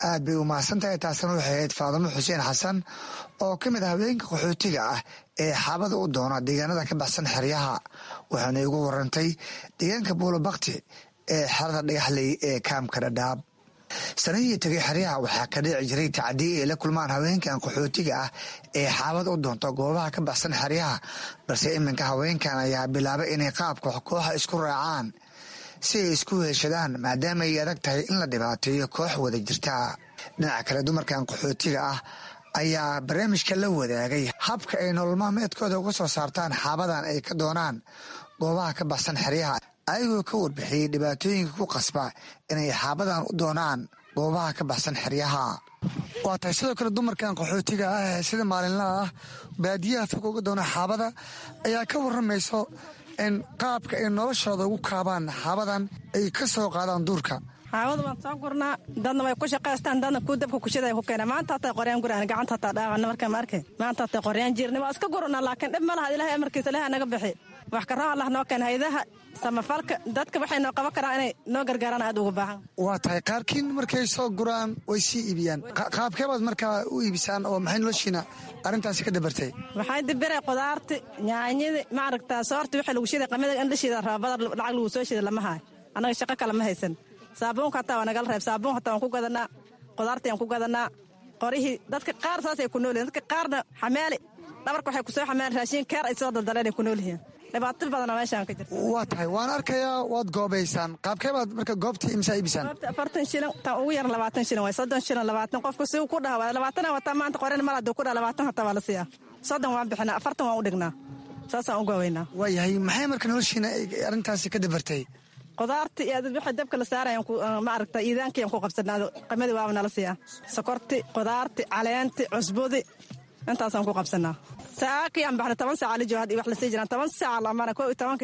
aad bay u mahadsantahay. taasna waxay ahayd faadimo xuseen xasan oo ka mid ah haweenka qaxootiga ah ee xaabada u doona deegaanada ka baxsan xeryaha, waxaana igu warantay deegaanka buulabakti ee xerada dhagaxley ee kaamka dhadhaab. sanadihii tegay xeryaha waxaa ka dhici jiray tacdiye ay la kulmaan haweenkan qaxootiga ah ee xaabad u doonta goobaha ka baxsan xeryaha, balse iminka haweenkan ayaa bilaabay inay qaabka kooxa isku raacaan si ay isku heshadaan, maadaama ay adag tahay in la dhibaateeyo koox wada jirta. dhinaca kale dumarkan qaxootiga ah ayaa barnaamijka la wadaagay habka ay nolol maalmeedkooda uga soo saartaan xaabadan ay ka doonaan goobaha ka baxsan xeryaha, ayagoo ka warbixiyey dhibaatooyinka ku qasba inay xaabadan u doonaan goobaha ka baxsan xeryaha. waa tahay sidoo kale dumarkan qaxootiga ah ee sida maalinlaha ah baadiyaha fog uga doona xaabada ayaa ka waramayso in qaabka ay noloshooda ugu kaabaan xaabadan ay ka soo qaadaan duurka. xaawada waan soo gurnaa, dadna way ku shaqaystaan, dadna kuu dabka kushida ku keena. maanta hataa qoryaan guraan gacanta hataa dhaawacna markaa ma arkay. maanta hataa qoryaan jirna waa iska gurunaa, laakiin dhib ma laha. ilaahay amarkiisa ilaahay naga bixi. wax karaan allah noo keena. haydaha samafalka dadka waxay noo qaban karaan inay noo gargaaraan aad uga baahan. waa tahay qaarkiin markay soo guraan way sii iibiyaan. qaabkeebaad markaa u iibisaan oo maxay noloshiina arrintaasi ka dabartay? waxay dibiray qudaarti, nyaanyadi, ma aragtaa soorti wixii lagu shiday qamida in la shida raabada lacag lagu soo shida lama haay. annaga shaqo kale ma haysan. saabuunka hataa waa nagala reeb. saabuun hataa waan ku gadanaa, qudaarti aan ku gadanaa, qorihii. dadka qaar saasay ku nool yihin, dadka qaarna xamaali dhabarka waxay kusoo xamaali raashiin keer ay soo daldaleen ay ku nool yihiin. dhibaato badana meeshaan ka jirta. waa tahay waan arkayaa waad goobaysaan. qaabkeebaad marka goobtii imsaa iibisaan? goobta 40 shilin, tan ugu yar 20 shilin waay. 30 shilin 20 qofku si uu ku dhaha waa 20 wataa. maanta qorin mal haduu ku dhaha 20 hataa waa la siiyaa. 30 waan bixinaa, 40 waan u dhignaa. saasaan u goobaynaa. waayahay maxay marka noloshiina arrintaasi ka dabartay? qudaarti iyo wixii dabka la saarayaan ma aragta iidaankii aan ku qabsanaa. qimadii waaba nala siiyaa. sokorti, qudaarti, caleenti, cusbudi intaasaan ku qabsanaa. saakii aan baxna 10 saac lijo hadii wax la sii jiraan 10 saac la amana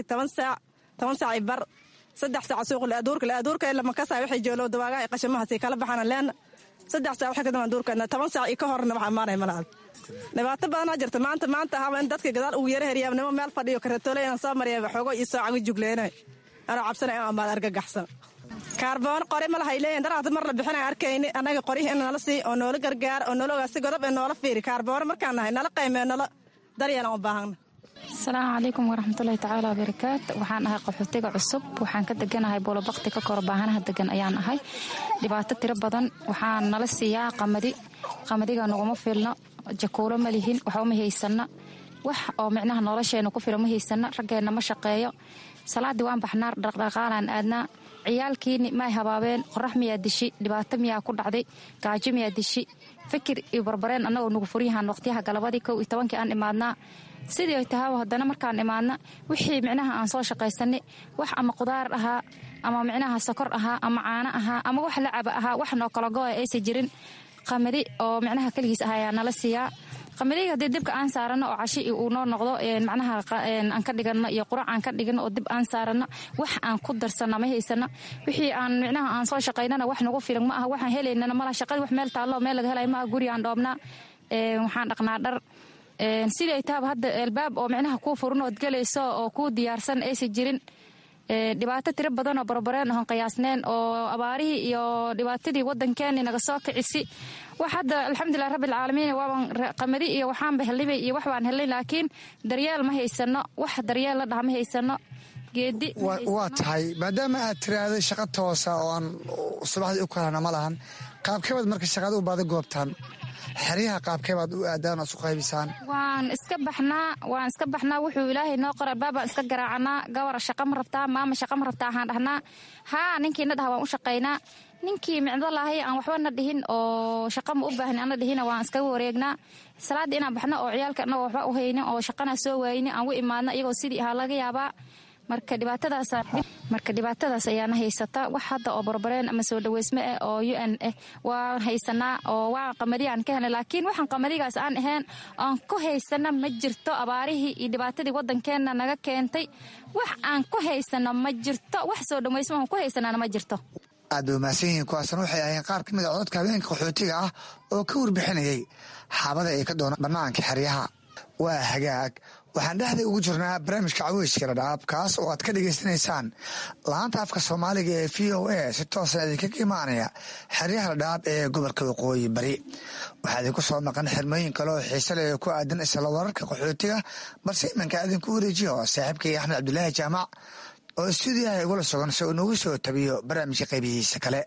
10 saac bar 3 saac suuq la aduurka lama ka saa waxay joolo dawaaga ay qashamaha si kala baxana leen 3 saac waxa ka dama duurka 10 saac ka horna waxa maanay malaad. dhibaato badan jirta maanta haba in dadka gadaal ugu yara heriyaabnimo meel fadhiyo karatoole inaan soo mariyo waxoogo iyo soo caga jugleynay. ana cabsanay ama argagaxsan. kaarboon qori ma laha ileen daraad mar la bixinay arkayni anaga qorihi in nala sii oo noola gargaar oo noola si godob ee noola fiiri. kaarboon markaan nahay nala qiimee nala daryeelan u baahan. asalaamu calaykum waraxmatullaahi tacaala wabarakaatu. waxaan ahay qaxootiga cusub, waxaan ka deganahay buulabakti ka kor baahanaha degan ayaan ahay. dhibaato tiro badan waxaan nala siiyaa qamadiga naguma filno, jakuulo ma lihin, waxba ma haysana, wax oo micnaha nolosheena ku fila ma haysana, raggeenna ma shaqeeyo. salaadii waan baxnaa, dhaqdhaqaalaan aadnaa. ciyaalkiini may habaabeen, qorax miyaa dishi, dhibaato miyaa ku dhacday, gaajo miyaa dishi, fikir iyo barbareen annagoo nugu furyahaan waqtiyaha galabadii 11 aan imaadnaa. sidii ay tahaaba haddana markaan imaadna wixii micnaha aan soo shaqaysanay, wax ama qudaar ahaa ama micnaha sokor ahaa ama caano ahaa ama wax la caba ahaa, wax noo kala go-a aysan jirin. qamadi oo micnaha keligiis ah ayaa nala siiyaa. qamadiga haddii dibka aan saarano oo cashi uu noo noqdo macnaha aan ka dhigano iyo qurac aan ka dhigano oo dib aan saarano, wax aan ku darsana ma haysana. wixii aan micnaha aan soo shaqaynana wax nagu filan ma aha. waxaan helaynana malaha. shaqadii wax meel taallo meel laga helay ma aha. guri aan dhoobnaa, waxaan dhaqnaa dhar. sidii ay taaba hadda albaab oo micnaha kuu furan ood gelayso oo kuu diyaarsan aysan jirin. dhibaato tiro badan oo barbareen oon qiyaasneen oo abaarihii iyo dhibaatadii waddankeeni naga soo kicisi. wax hadda alxamdulilah rabbilcaalamiin waaban qamadi iyo waxaanba helnay iyo wax baan helnay, laakiin daryeel ma haysano. wax daryeel la dhaha ma haysano. geedi waa tahay maadaama aad tiraahday shaqa toosa oo aan subaxdii u kalana ma lahan, qaabkeebaad marka shaqada u baada goobtaan? xeryaha qaabkeebaad u aadaan oo isu qaybisaan? waan iska baxnaa wuxuu ilaahay noo qora baabaan iska garaacanaa. gabara shaqa ma rabtaa, maama shaqa ma rabtaa waxaan dhahnaa. haa ninkii na dhaha waan u shaqaynaa. ninkii micdo lahay aan waxba na dhihin oo shaqa ma u baahni ana dhihina waan iskaga wareegnaa. salaadii inaan baxno oo ciyaalka anagoo waxba u haynin oo shaqana soo waayni aan u imaadno iyagoo sidii ahaa laga yaabaa. marka dhibaatadaas ayaana haysata. wax hadda oo barbareen ama soo dhaweysme ah oo UN ah waan haysanaa oo waan qamadiyaan ka helnay, laakiin waxaan qamadigaas aan ahayn aan ku haysana ma jirto. abaarihii iyo dhibaatadii waddankeena naga keentay wax aan ku haysano ma jirto. wax soo dhaweysme aan ku haysanaana ma jirto. aad bay umahadsan yihiin. kuwaasna waxay ahayeen qaar ka mid a codadka haweenka qaxootiga ah oo ka warbixinayay xaabada ay ka doonaan bannaanka xeryaha. waa hagaag waxaan dhexda ugu jirnaa barnaamijka caweyska dhadhaab kaas oo aad ka dhagaysanaysaan laanta afka soomaaliga ee v o a si toosa idinkaga imaanaya xeryaha dhadhaab ee gobolka waqooyi bari waxaa idinku soo maqan xirmooyin kale oo xiise leh ku aadan isla wararka qaxootiga balse imanka idinku wareejiyo saaxiibkay axmed cabdulaahi jaamac oo stuudiyaha igula sugan si uu nagu soo tabiyo barnaamijka qaybihiisa kale.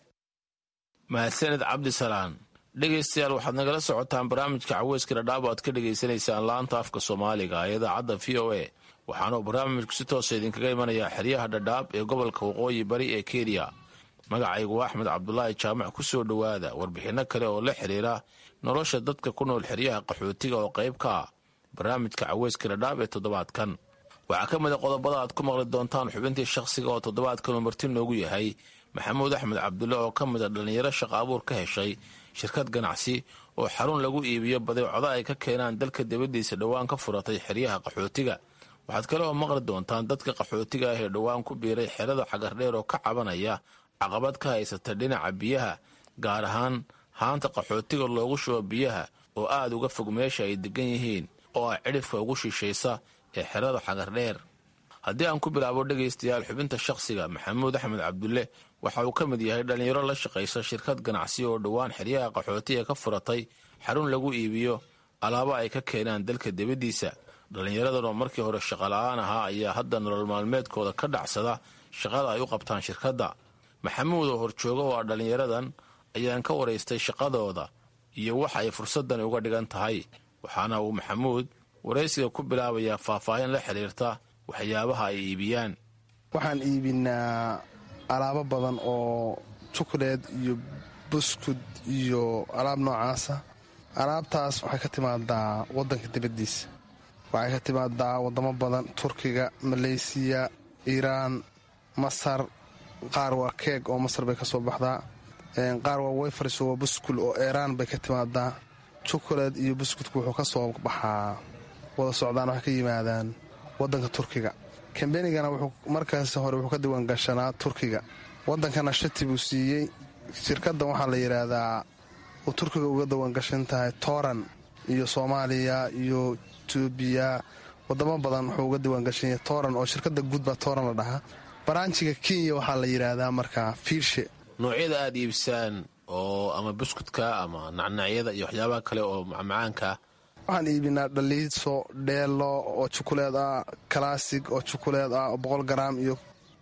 mahadsaned cabdisalaan. dhegaystayaal waxaad nagala socotaan barnaamijka caweyska dhadhaab oo aad ka dhegaysanaysaan laanta afka soomaaliga ee idaacadda v o a waxaanuu barnaamijku si toosa idinkaga imanayaa xeryaha dhadhaab ee gobolka waqooyi bari ee kenya. magacaygu waa axmed cabdulaahi jaamac. ku soo dhowaada warbixinno kale oo la xidhiira nolosha dadka ku nool xeryaha qaxootiga oo qayb ka ah barnaamijka caweyska dhadhaab ee toddobaadkan. waxaa ka mid a qodobada aad ku maqli doontaan xubintii shakhsiga oo toddobaadkan uu marti noogu yahay maxamuud axmed cabdulle oo ka mid a dhallinyaro shaqa abuur ka heshay shirkad ganacsi oo xarun lagu iibiyo badeecoda ay ka keenaan dalka dibaddiisa dhowaan ka furatay xeryaha qaxootiga. waxaad kale oo maqli doontaan dadka qaxootiga ah ee dhowaan ku biiray xerada xagardheer oo ka cabanaya caqabad ka haysata dhinaca biyaha, gaar ahaan haanta qaxootiga loogu shubo biyaha oo aad uga fog meesha ay degan yihiin oo ah cidhifka ugu shishaysa ee xerada xagardheer. haddii aan ku bilaabo dhegaystayaal xubinta shakhsiga, maxamuud axmed cabdulle waxa uu ka mid yahay dhallinyaro la shaqaysa shirkad ganacsi oo dhowaan xeryaha qaxootiga ka furatay xarun lagu iibiyo alaabo ay ka keenaan dalka dibaddiisa. dhallinyaradan oo markii hore shaqola'aan ahaa ayaa hadda nolol maalmeedkooda ka dhacsada shaqada ay u qabtaan shirkadda. maxamuud oo horjooga oo ah dhallinyaradan ayaan ka waraystay shaqadooda iyo waxa ay fursaddan uga dhigan tahay, waxaana uu maxamuud waraysiga ku bilaabayaa faahfaahin la xidhiirta waxyaabaha ay iibiyaan. waxaan iibinaa alaabo badan oo jukuleed iyo buskud iyo alaab noocaasa. alaabtaas waxay ka timaadaa waddanka dibaddiisa, waxay ka timaadaa waddamo badan: turkiga, maleysiya, iiraan, masar. qaar waa keeg oo masar bay ka soo baxdaa, qaar waa wayfars oo buskul oo iiraan bay ka timaadaa. jukuleed iyo buskudku wuxuu ka soo baxaa wada socdaan, waxay ka yimaadaan waddanka turkiga. kambenigana wuxuu markaas hore wuxuu ka diiwaangashanaa turkiga, waddankana shati buu siiyey. shirkaddan waxaa la yidhaahdaa uu turkiga uga diiwaangashan tahay tooran, iyo soomaaliya iyo etoobiya, wadamo badan wuxuu uga diiwaangashan yahay tooran oo shirkadda guud baa tooran la dhahaa. baraanjiga kenya waxaa la yidhaahdaa markaa fiirshe. noocyada aad iibisaan oo ama buskudka ama nacnacyada iyo waxyaabaha kale oo macmacaanka, waxaan iibinaa dhaliiso, dheelo oo jukuleed ah, kalaasig oo jukuleed ah oo 100 garaam iyo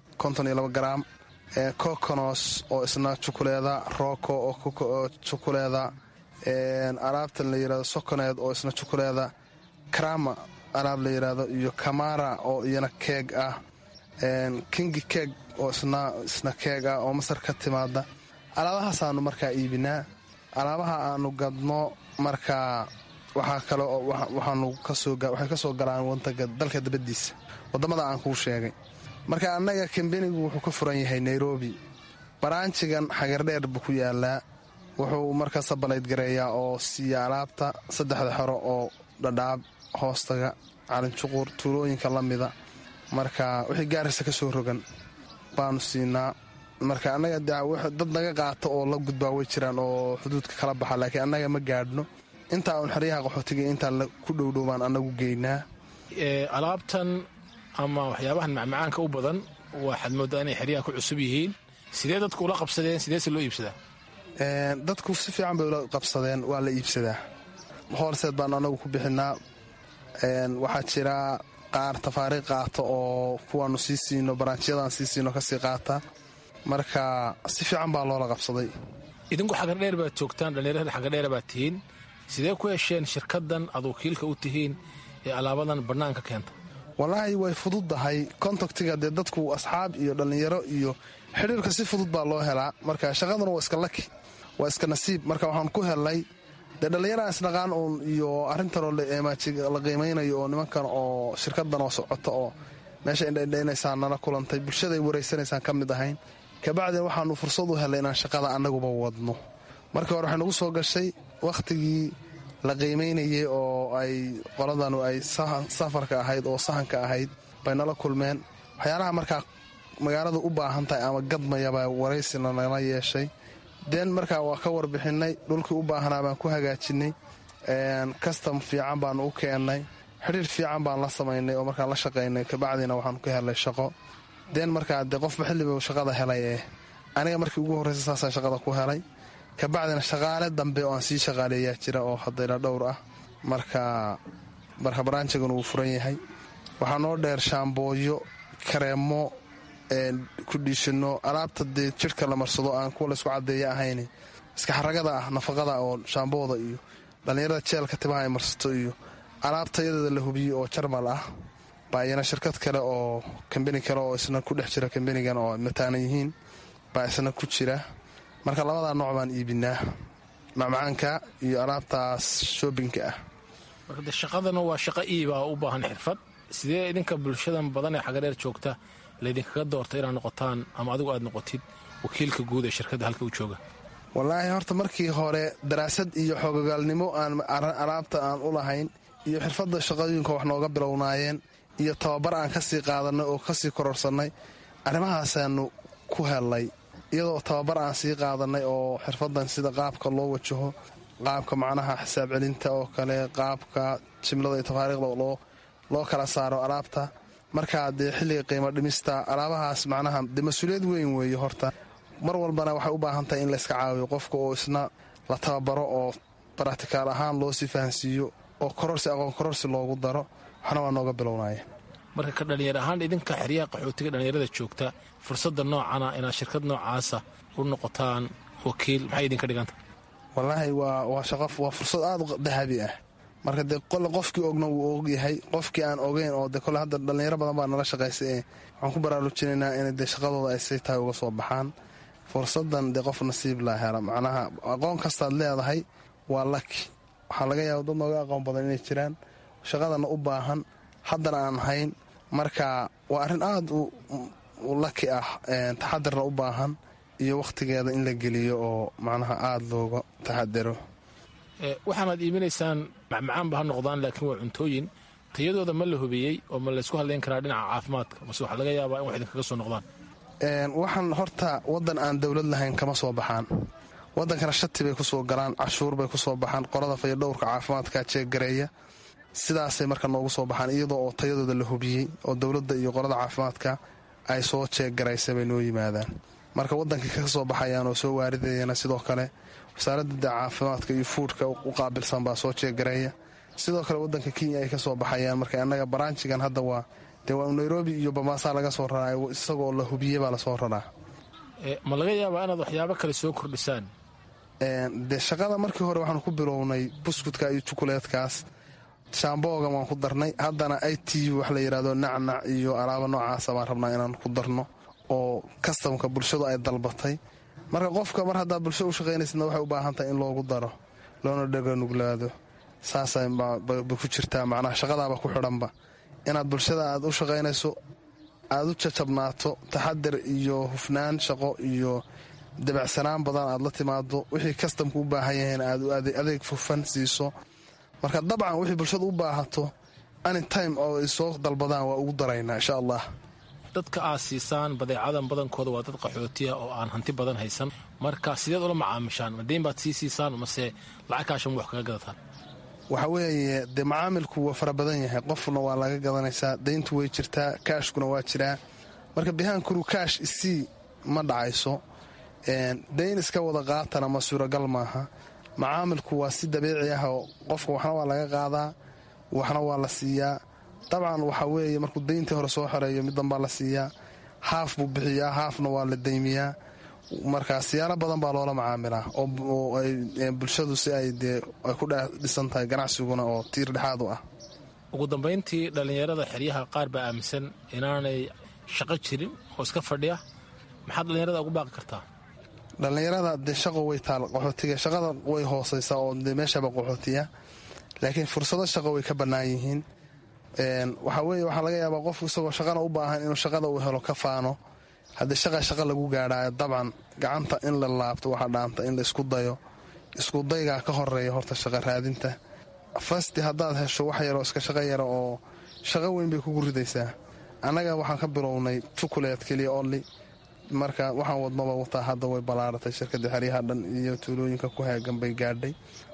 52 garaam, kokonos oo isna jukuleeda, rooko oo jukuleeda, alaabtan la yidhahdo sokoneed oo isna jukuleeda, karama alaab la yidhaahdo, iyo kamara oo iyana keeg ah, kingi keeg oo isna keeg ah oo masar ka timaada. alaabahaasaaanu markaa iibinaa. alaabaha aanu gadno markaa waxaa kale oo waxay ka soo galaan wadanka dalka dibaddiisa, waddamada aan kuu sheegay. marka annaga kambenigu wuxuu ka furan yahay nairobi, baraanjigan xagardheer buu ku yaalaa. wuxuu markaa sabalayd gareeyaa oo siiya alaabta 3 xero oo dhadhaab, hoostaga, calinjuqur, tuulooyinka la mida. marka wixii gaarisa ka soo rogan baanu siinaa. marka annaga dad naga qaato oo la gudbaa way jiraan oo xuduudka kala baxa, laakiin annaga ma gaadhno. intaa uun xeryaha qaxootiga intaan ku dhowdhow baan annagu geynaa. alaabtan ama waxyaabahan macmacaanka u badan waxaad mooddaa inay xeryaha ku cusub yihiin. sidee dadku ula qabsadeen? sideese loo iibsadaa? dadku si fiican bay ula qabsadeen, waa la iibsadaa. hoolseed baan annagu ku bixinaa. waxaa jira qaar tafaariiq qaata oo kuwaanu sii siino, baraanjiyadaan sii siino kasii qaata. marka si fiican baa loola qabsaday. idinku xagardheer baad joogtaan, dhallinyarada xagardheera baad tihiin. sidee ku hesheen shirkaddan aad wakiilka u tihiin ee alaabadan bannaanka keenta? wallaahi way fududdahay kontaktiga, dee dadku asxaab iyo dhallinyaro iyo xidhiirka si fudud baa loo helaa. marka shaqaduna waa iska laki, waa iska nasiib. marka waxaan ku helnay dee dhallinyaraan isdhaqaan uun iyo arrintanoo la qiimaynayo oo nimankan oo shirkaddan oo socota oo meesha indhaindhaynaysaan nala kulantay, bulshaday waraysanaysaan ka mid ahayn. kabacdeen waxaanu fursad u helay inaan shaqada annaguba wadno. markii hore waxay nagu soo gashay wakhtigii la qiimaynayay oo ay qoladanu ay safarka ahayd oo sahanka ahayd bay nala kulmeen. waxyaalaha markaa magaaladu u baahan tahay ama gadmayabaa waraysina nala yeeshay. den markaa waa ka warbixinay, dhulkii u baahanaa baan ku hagaajinay, kastam fiican baanu u keennay. xidhiir fiican baan la samaynay oo markaan la shaqaynay kabacdina waxaan ka helay shaqo deen markaa dee qofba xilliba shaqada helay aniga markii ugu horreysa saasaan shaqada ku helay kabacdina shaqaale dambe oo aan sii shaqaaleeyaa jira oo haddayla dhowr ah marka baraanjiguna wuu furan yahay waxaa noo dheer shaambooyo kareemo kudhiishino alaabta dee jidhka la marsado aan kuwa laysku caddeeya ahayn iska xaragada ah nafaqada oo shaambooda iyo dhallinyarada jeelka timaha ay marsato iyo alaabtayadeeda la hubiyey oo jarmal ah baa iyana shirkad kale oo kambani kale oo isna ku dhex jira kambanigan oo mataanan yihiin baa isna ku jira marka labadaa nooc baan iibinaa macmacaanka iyo alaabtaas shoobinka ah marka de shaqadana waa shaqo iibaa u baahan xirfad sidee idinka bulshadan badan ee xagadheer joogta laydinkaga doorta inaad noqotaan ama adigu aad noqotid wakiilka guud ee shirkadda halka u jooga wallaahi horta markii hore daraasad iyo xoogagaalnimo aan alaabta aan u lahayn iyo xirfadda shaqooyinka wax nooga bilownaayeen iyo tababar aan ka sii qaadannay oo ka sii kororsannay arrimahaasaannu ku hellay iyadoo tababar aan sii qaadannay oo xirfaddan sida qaabka loo wajaho qaabka macnaha xisaab celinta oo kale qaabka jimlada iyo tafaariikhda loo kala saaro alaabta markaa dee xilliga qiimo dhimista alaabahaas macnaha dee mas-uuliyad weyn weeye horta mar walbana waxay u baahan tahay in layska caawiyo qofka oo isna la tababaro oo baratikaal ahaan loo sii fahansiiyo oo aqoon kororsi loogu daro waxna waa nooga bilownaya marka ka dhallinyar ahaan idinka xeryaha qaxootiga dhallinyarada joogta fursadda noocana inaad shirkad noocaasa u noqotaan wakiil maxay idinka dhiganta wallaahi waa fursad aad u dahabi ah marka dee kole qofkii ogna wuu ogyahay qofkii aan ogeyn oo de kole hadda dhallinyaro badan baa nala shaqaysay waxaan ku baraarujinaynaa inay dee shaqadooda ay say tahay uga soo baxaan fursaddan dee qof nasiib laa hela macnaha aqoon kastaad leedahay waa laki waxaa laga yaaba dad nooga aqoon badan inay jiraan shaqadana u baahan haddana aan hayn marka waa arrin aad u laki ah taxadirna u baahan iyo wakhtigeeda in la geliyo oo macnaha aada looga taxadiro waxaanaad iibinaysaan macmacaanba ha noqdaan laakiin waa cuntooyin tayadooda ma la hubiyey oo ma laysku hadlayn karaa dhinaca caafimaadka mase waxaa laga yaabaa in wax idinkaga soo noqdaan waxaan horta waddan aan dowlad lahayn kama soo baxaan waddankana shati bay ku soo galaan cashuur bay ku soo baxaan qorada fayadhowrka caafimaadka jeeggareeya sidaasay marka noogu soo baxaan iyadoo oo tayadooda la hubiyey oo dowladda iyo qorada caafimaadka ay soo jeeggaraysa bay noo yimaadaan marka waddankii ka soo baxayaan oo soo waaridayana sidoo kale wasaaradda caafimaadka iyo fuudhka u qaabilsan baa soo jeeggareeya sidoo kale waddanka kenya ay ka soo baxayaan marka annaga baraanjigan hadda waa dee waa nairobi iyo bamaasaa laga soo raraa isagoo la hubiyey baa lasoo raraa ma laga yaabaa inaad waxyaabo kale soo kordhisaan dee shaqada markii hore waxaanu ku bilownay buskudka iyo jukuleedkaas shaamboogan waan ku darnay haddana it wax la yidhahdo nacnac iyo alaaba noocaasa baan rabnaa inaan ku darno oo kastamka bulshadu ay dalbatay marka qofka mar haddaad bulshada u shaqaynaysadna waxay u baahan tahay in loogu daro loona dhaganuglaado saasay bay ku jirtaa macnaha shaqadaaba ku xidhanba inaad bulshada aad u shaqaynayso aad u jajabnaato taxadir iyo hufnaan shaqo iyo dabacsanaan badan aad la timaado wixii kastamka u baahan yahayn aad adeeg hufan siiso marka dabcan wixii bulshada u baahato anytime oo ay soo dalbadaan waa ugu daraynaa insha allah dadka aad siisaan badeecadan badankooda waa dad qaxootiya oo aan hanti badan haysan marka sideed ula macaamishaan madeyn baad sii siisaan mase lacag kaashan wax kaga gadataan waxa weeye dee macaamilku waa fara badan yahay qofna waa laga gadanaysaa dayntu way jirtaa kaashkuna waa jiraa marka bihaankuru kaash isii ma dhacayso dayn iska wada qaatana ma suuragal maaha macaamilku waa si dabiici ah oo qofka waxna waa laga qaadaa waxna waa la siiyaa dabcan waxaa weeye markuu dayntii hore soo xoreeyo mid danbaa la siiyaa haaf buu bixiyaa haafna waa la daymiyaa markaa siyaalo badan baa loola macaamilaa oo ay bulshadu si ay dee ay ku dhisan tahay ganacsiguna oo tiir dhexaad u ah ugu dambayntii dhallinyarada xeryaha qaar baa aaminsan inaanay shaqo jirin oo iska fadhiya maxaad dhallinyarada ugu baaqi kartaa dhallinyarada dee shaqo way taal qaxootiga shaqada way hoosaysaa oo dee meeshaba qaxootiya laakiin fursado shaqo way ka bannaan yihiin waxaa weeye waxaa laga yaabaa qofku isagoo shaqana u baahan inuu shaqada uu helo ka faano haddii shaqa lagu gaadhaayo dabcan gacanta in la laabto waxaa dhaanta in la isku dayo iskudaygaa ka horeeya horta shaqa raadinta fasti haddaad hesho wax yaroo iska shaqo yara oo shaqo weyn bay kugu ridaysaa annaga waxaan ka bilownay jukuleed keliya olli marka waxaan wadmaba wataa hadda way ballaaratay shirkadda xeryaha dhan iyo tuulooyinka ku heegan bay gaadhay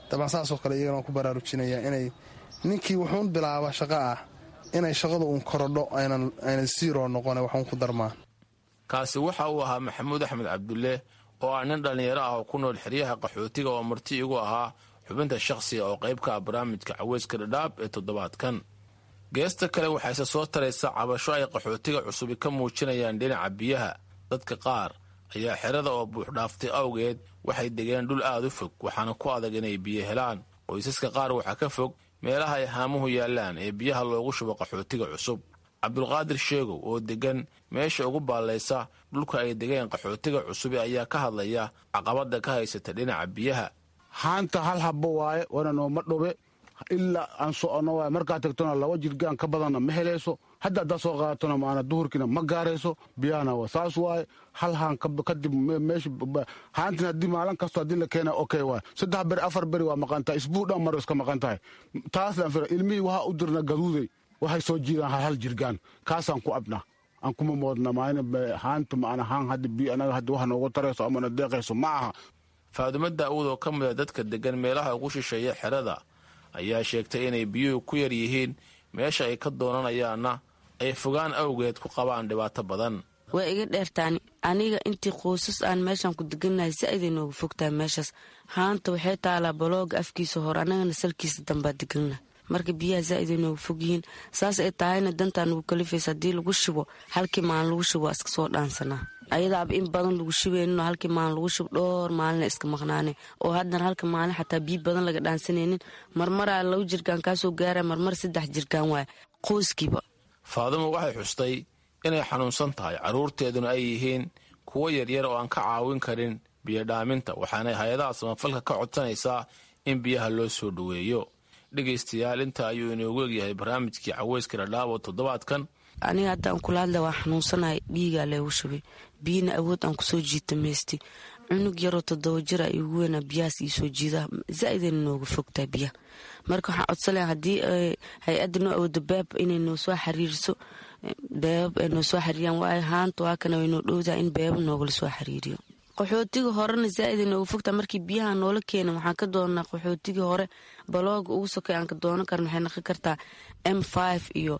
dabcan saasoo kale iyagana waan ku baraarujinayaa inay ninkii wuxuun bilaaba shaqo ah inay shaqadu uun korodho aynan siiroo noqone waxuun ku darmaan. kaasi waxa uu ahaa maxamuud axmed cabdulle oo ah nin dhallinyaro ah oo ku nool xeryaha qaxootiga oo marti igu ahaa xubinta shakhsiga oo qayb ka ah barnaamijka caweyska dhadhaab ee toddobaadkan. geesta kale waxayse soo taraysa cabasho ay qaxootiga cusubi ka muujinayaan dhinaca biyaha. dadka qaar ayaa xerada oo buuxdhaaftay awgeed waxay degeen dhul aad u fog waxaana ku adag inay biyo helaan. qoysaska qaar waxaa ka fog meelaha ay haamuhu yaallaan ee biyaha loogu shubo qaxootiga cusub. cabdulqaadir sheegow oo deggan meesha ugu baallaysa dhulka ay degeen qaxootiga cusubi ayaa ka hadlaya caqabadda ka haysata dhinaca biyaha. haanta hal habbo waaye wana nooma dhobe ilaa aan soconno waay markaad tagtona 2 jirgaan ka badanna ma helayso. hadda haddaad soo qaadatona maana duhurkiina ma gaarayso. biyahana waa saas waaye hal haan kadib meesha haantina haddii maalin kasto haddii la keena okay waay 3 beri 4 beri waa maqan tahay isbuuc dhan maro iska maqan tahay. taaslaan fira ilmihii waxaa u dirna gaduuday waxay soo jiidaan hal jirgaan kaasaan ku abna aan kuma moodna haanta maana haan hadda biyo anaga hadda wax noogu tarayso amana deeqayso ma aha. faadumo daa'uud oo ka mid a dadka deggan meelaha ugu shisheeya xerada ayaa sheegtay inay biyuhu ku yar yihiin meesha ay ka doonanayaanna ay fogaan awgeed ku qabaan dhibaato badan. waa iga dheertaani aniga intii qoysas aan meeshaan ku degannahay si ayday noogu fogtahay meeshaas. haanta waxay taalaa balooga afkiisa hore annagana salkiisa dambaa deganna marka biyaha zaa'iday noogu fog yihiin. saas ay tahayna dantaa nagu kalifaysa haddii lagu shubo halkii maalin lagu shubo waa iska soo dhaansanaa. ayadaaba in badan lagu shubeynin oo halkii maalin lagu shubo dhowr maalina iska maqnaane oo haddana halka maalin xataa biyo badan laga dhaansanaynin. marmaraa 2 jirgaan kaa soo gaara marmar 3 jirgaan waay qoyskiiba. faadumo waxay xustay inay xanuunsan tahay carruurteeduna ay yihiin kuwo yaryar oo aan ka caawin karin biyodhaaminta waxaanay hay-adaha samafalka ka codsanaysaa in biyaha loo soo dhoweeyo. dhegaystayaal inta ayuu inoogu egyahay barnaamijkii caweyska dhadhaab oo toddobaadkan. aniga hadda aan kula hadla waa xanuunsanahay dhiigaa leegu shubay biyina awood aan kusoo jiita meesti cunug yaroo 7 jir a igu weynaa biyahaas ii soo jiidaa zaa'idayna nooga fogtaa biyaha. marka waxaan codsanaya haddii hay-adda noo awoodo beeb inay noo soo xiriiriso beebab ay noo soo xiriiriyaan waayo haanta waa kana way noo dhowdaa in beebab noogala soo xiriiriyo. qaxootiga horena zaa'iday nooga fogtaa markii biyaha noola keena waxaan ka doonnaa qaxootigii hore balooga ugu sokay aan ka doonan karna waxay naqon kartaa M5 iyo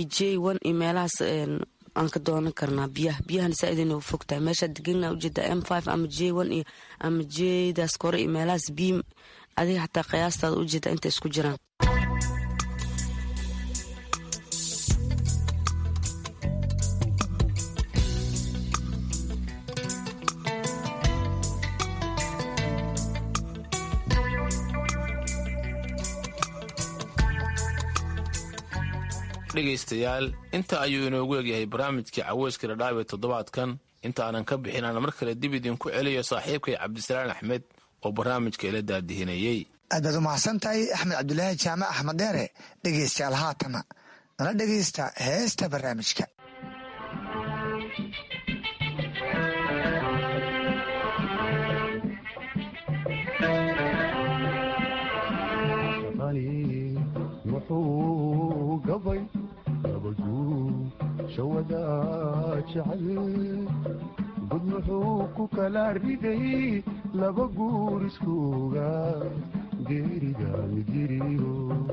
J1 iyo meelahaas aan ka doonan karnaa biyahana zaa'iday nooga fogtaa. meeshaa deganaa ujeeda M5 ama J1 iyo ama Jdaas kore iyo meelahaas biim adiga xataa qiyaastaada ujeeda inta isku jiraan. dhegaystayaal inta ayuu inoogu egyahay barnaamijkii caweyska dhadhaab ee toddobaadkan. inta aanan ka bixin aan mar kale dib idinku celiyo saaxiibkay cabdisalaan axmed oo barnaamijka ila daadihinayey. aad baad u mahadsan tahay axmed cabdulaahi jaamac axmed dheere. dhegaystayaal haatana nala dhegaysta heesta barnaamijka. gabay abaduu shawada jecel gud muxuu ku kala riday 2 guur iskuuga geerida midiriyo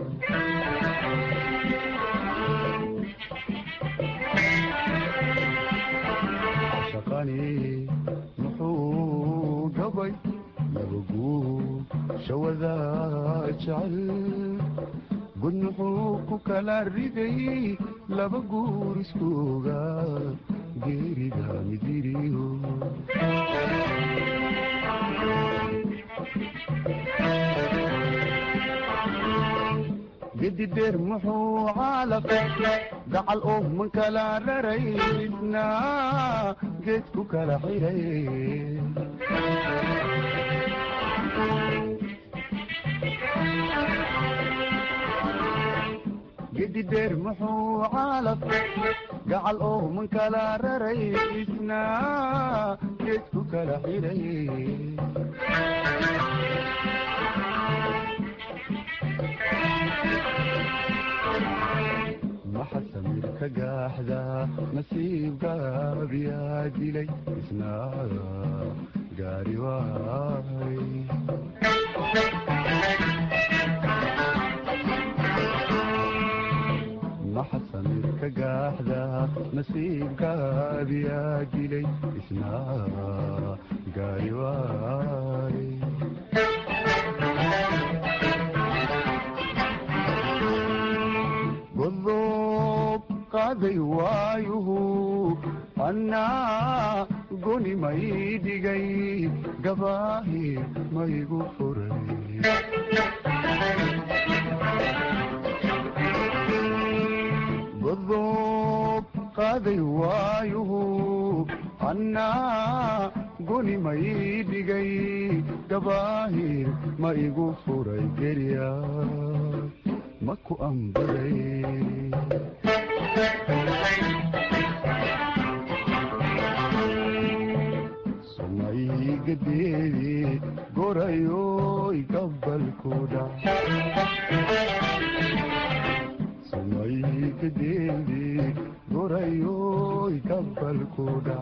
shaqani muxuu gabay 2 guur shawada jecel gud muxuu ku kala riday 2 guur iskuuga geerida midiriyo gedi dheer muxuu caalaqay gacal oo man kala raraysna geed ku kala xiray gedi dheer muxuu caalaqay gacal oo man kala raraysna geed ku kala xiray maxad samir ka gaaxda nasiibkaabiyaa dilay isnaaga gaari waay nasiibkaabiyaa dilay isna gaari waaye godob qaaday waayuhu annaa goni may dhigay gabaahir maygu furay godob qaaday waayuhu annaa goni may dhigay gabaahir ma igu furay gerya ma ku ambaday sumaygadeedi gorayoy gabalkuda sumaygadeedi gorayoy gabalkuda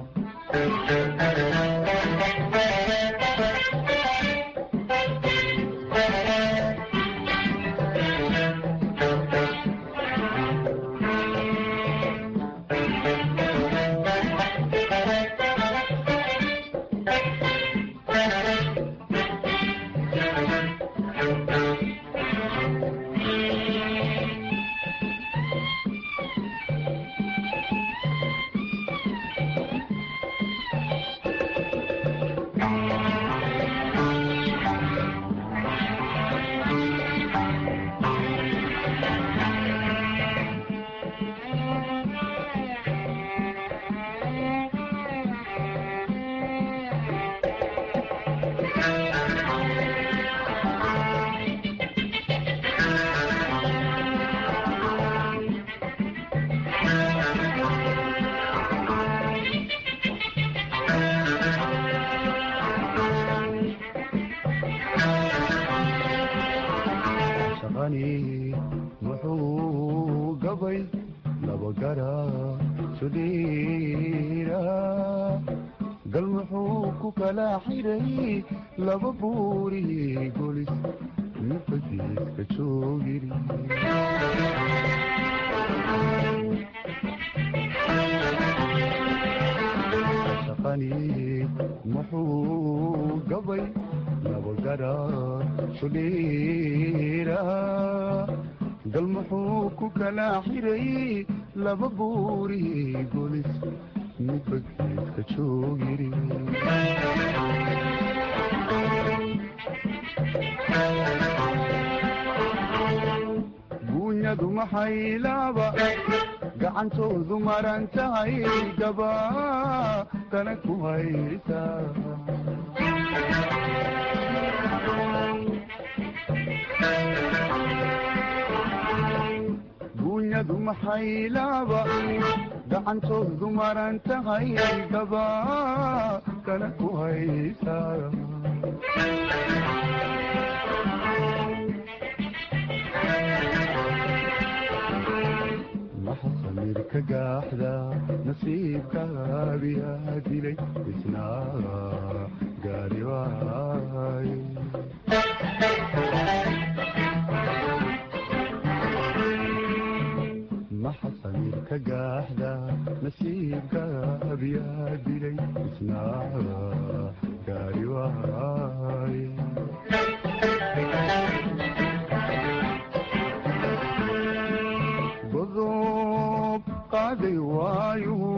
muxuu gabay laba gara sudhiira gal muxuu ku kala xiray laba buuri golis mifadiiska joogiri shaqani muxuu gabay laba gara sudhiira gal muxuu ku kala xiray laba buuri golis mifadiiska joogiri buunyadu maxay laaba gacantoodu maran tahay gaba tana ku haysaa buunyadu maxay laaba gacantoodu maran tahay gaba tana ku haysaa maxasamirka gaaxda nasiibkaabiyaa dilay isna gaari waaye maxasamirka gaaxda nasiibkaabiyaa dilay isna gaari waaye godob qaaday waayuhu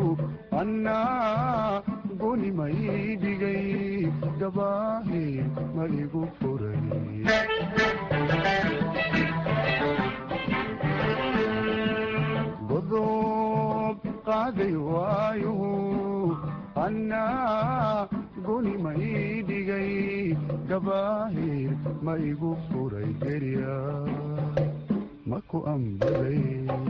annaa goni may dhigay gabaahir ma igu furay godob qaaday waayuhu annaa goni may dhigay gabaahir ma igu furay gerya ma ku ambaday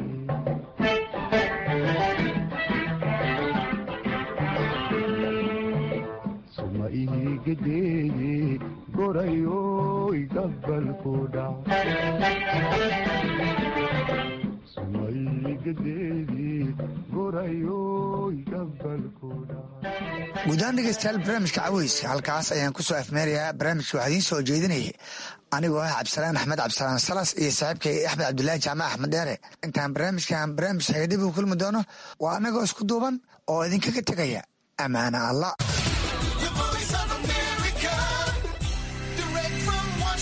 suma iigadeedi gorayoy gabalku dhac suma gedeedii gorayoy gabalkudha guudaan dhegeystayaal barnaamijka caweyska halkaas ayaan ku soo afmeerayaa barnaamijka waxaa idiin soo jeedinayay anigoo ah cabdisalaan axmed cabdisalaan salas iyo saaxiibkay axmed cabdulaahi jaamac axmed dheere intaan barnaamij xegadib u kulmi doono waa anagoo isku duuban oo idinkaga tegaya ammaana allah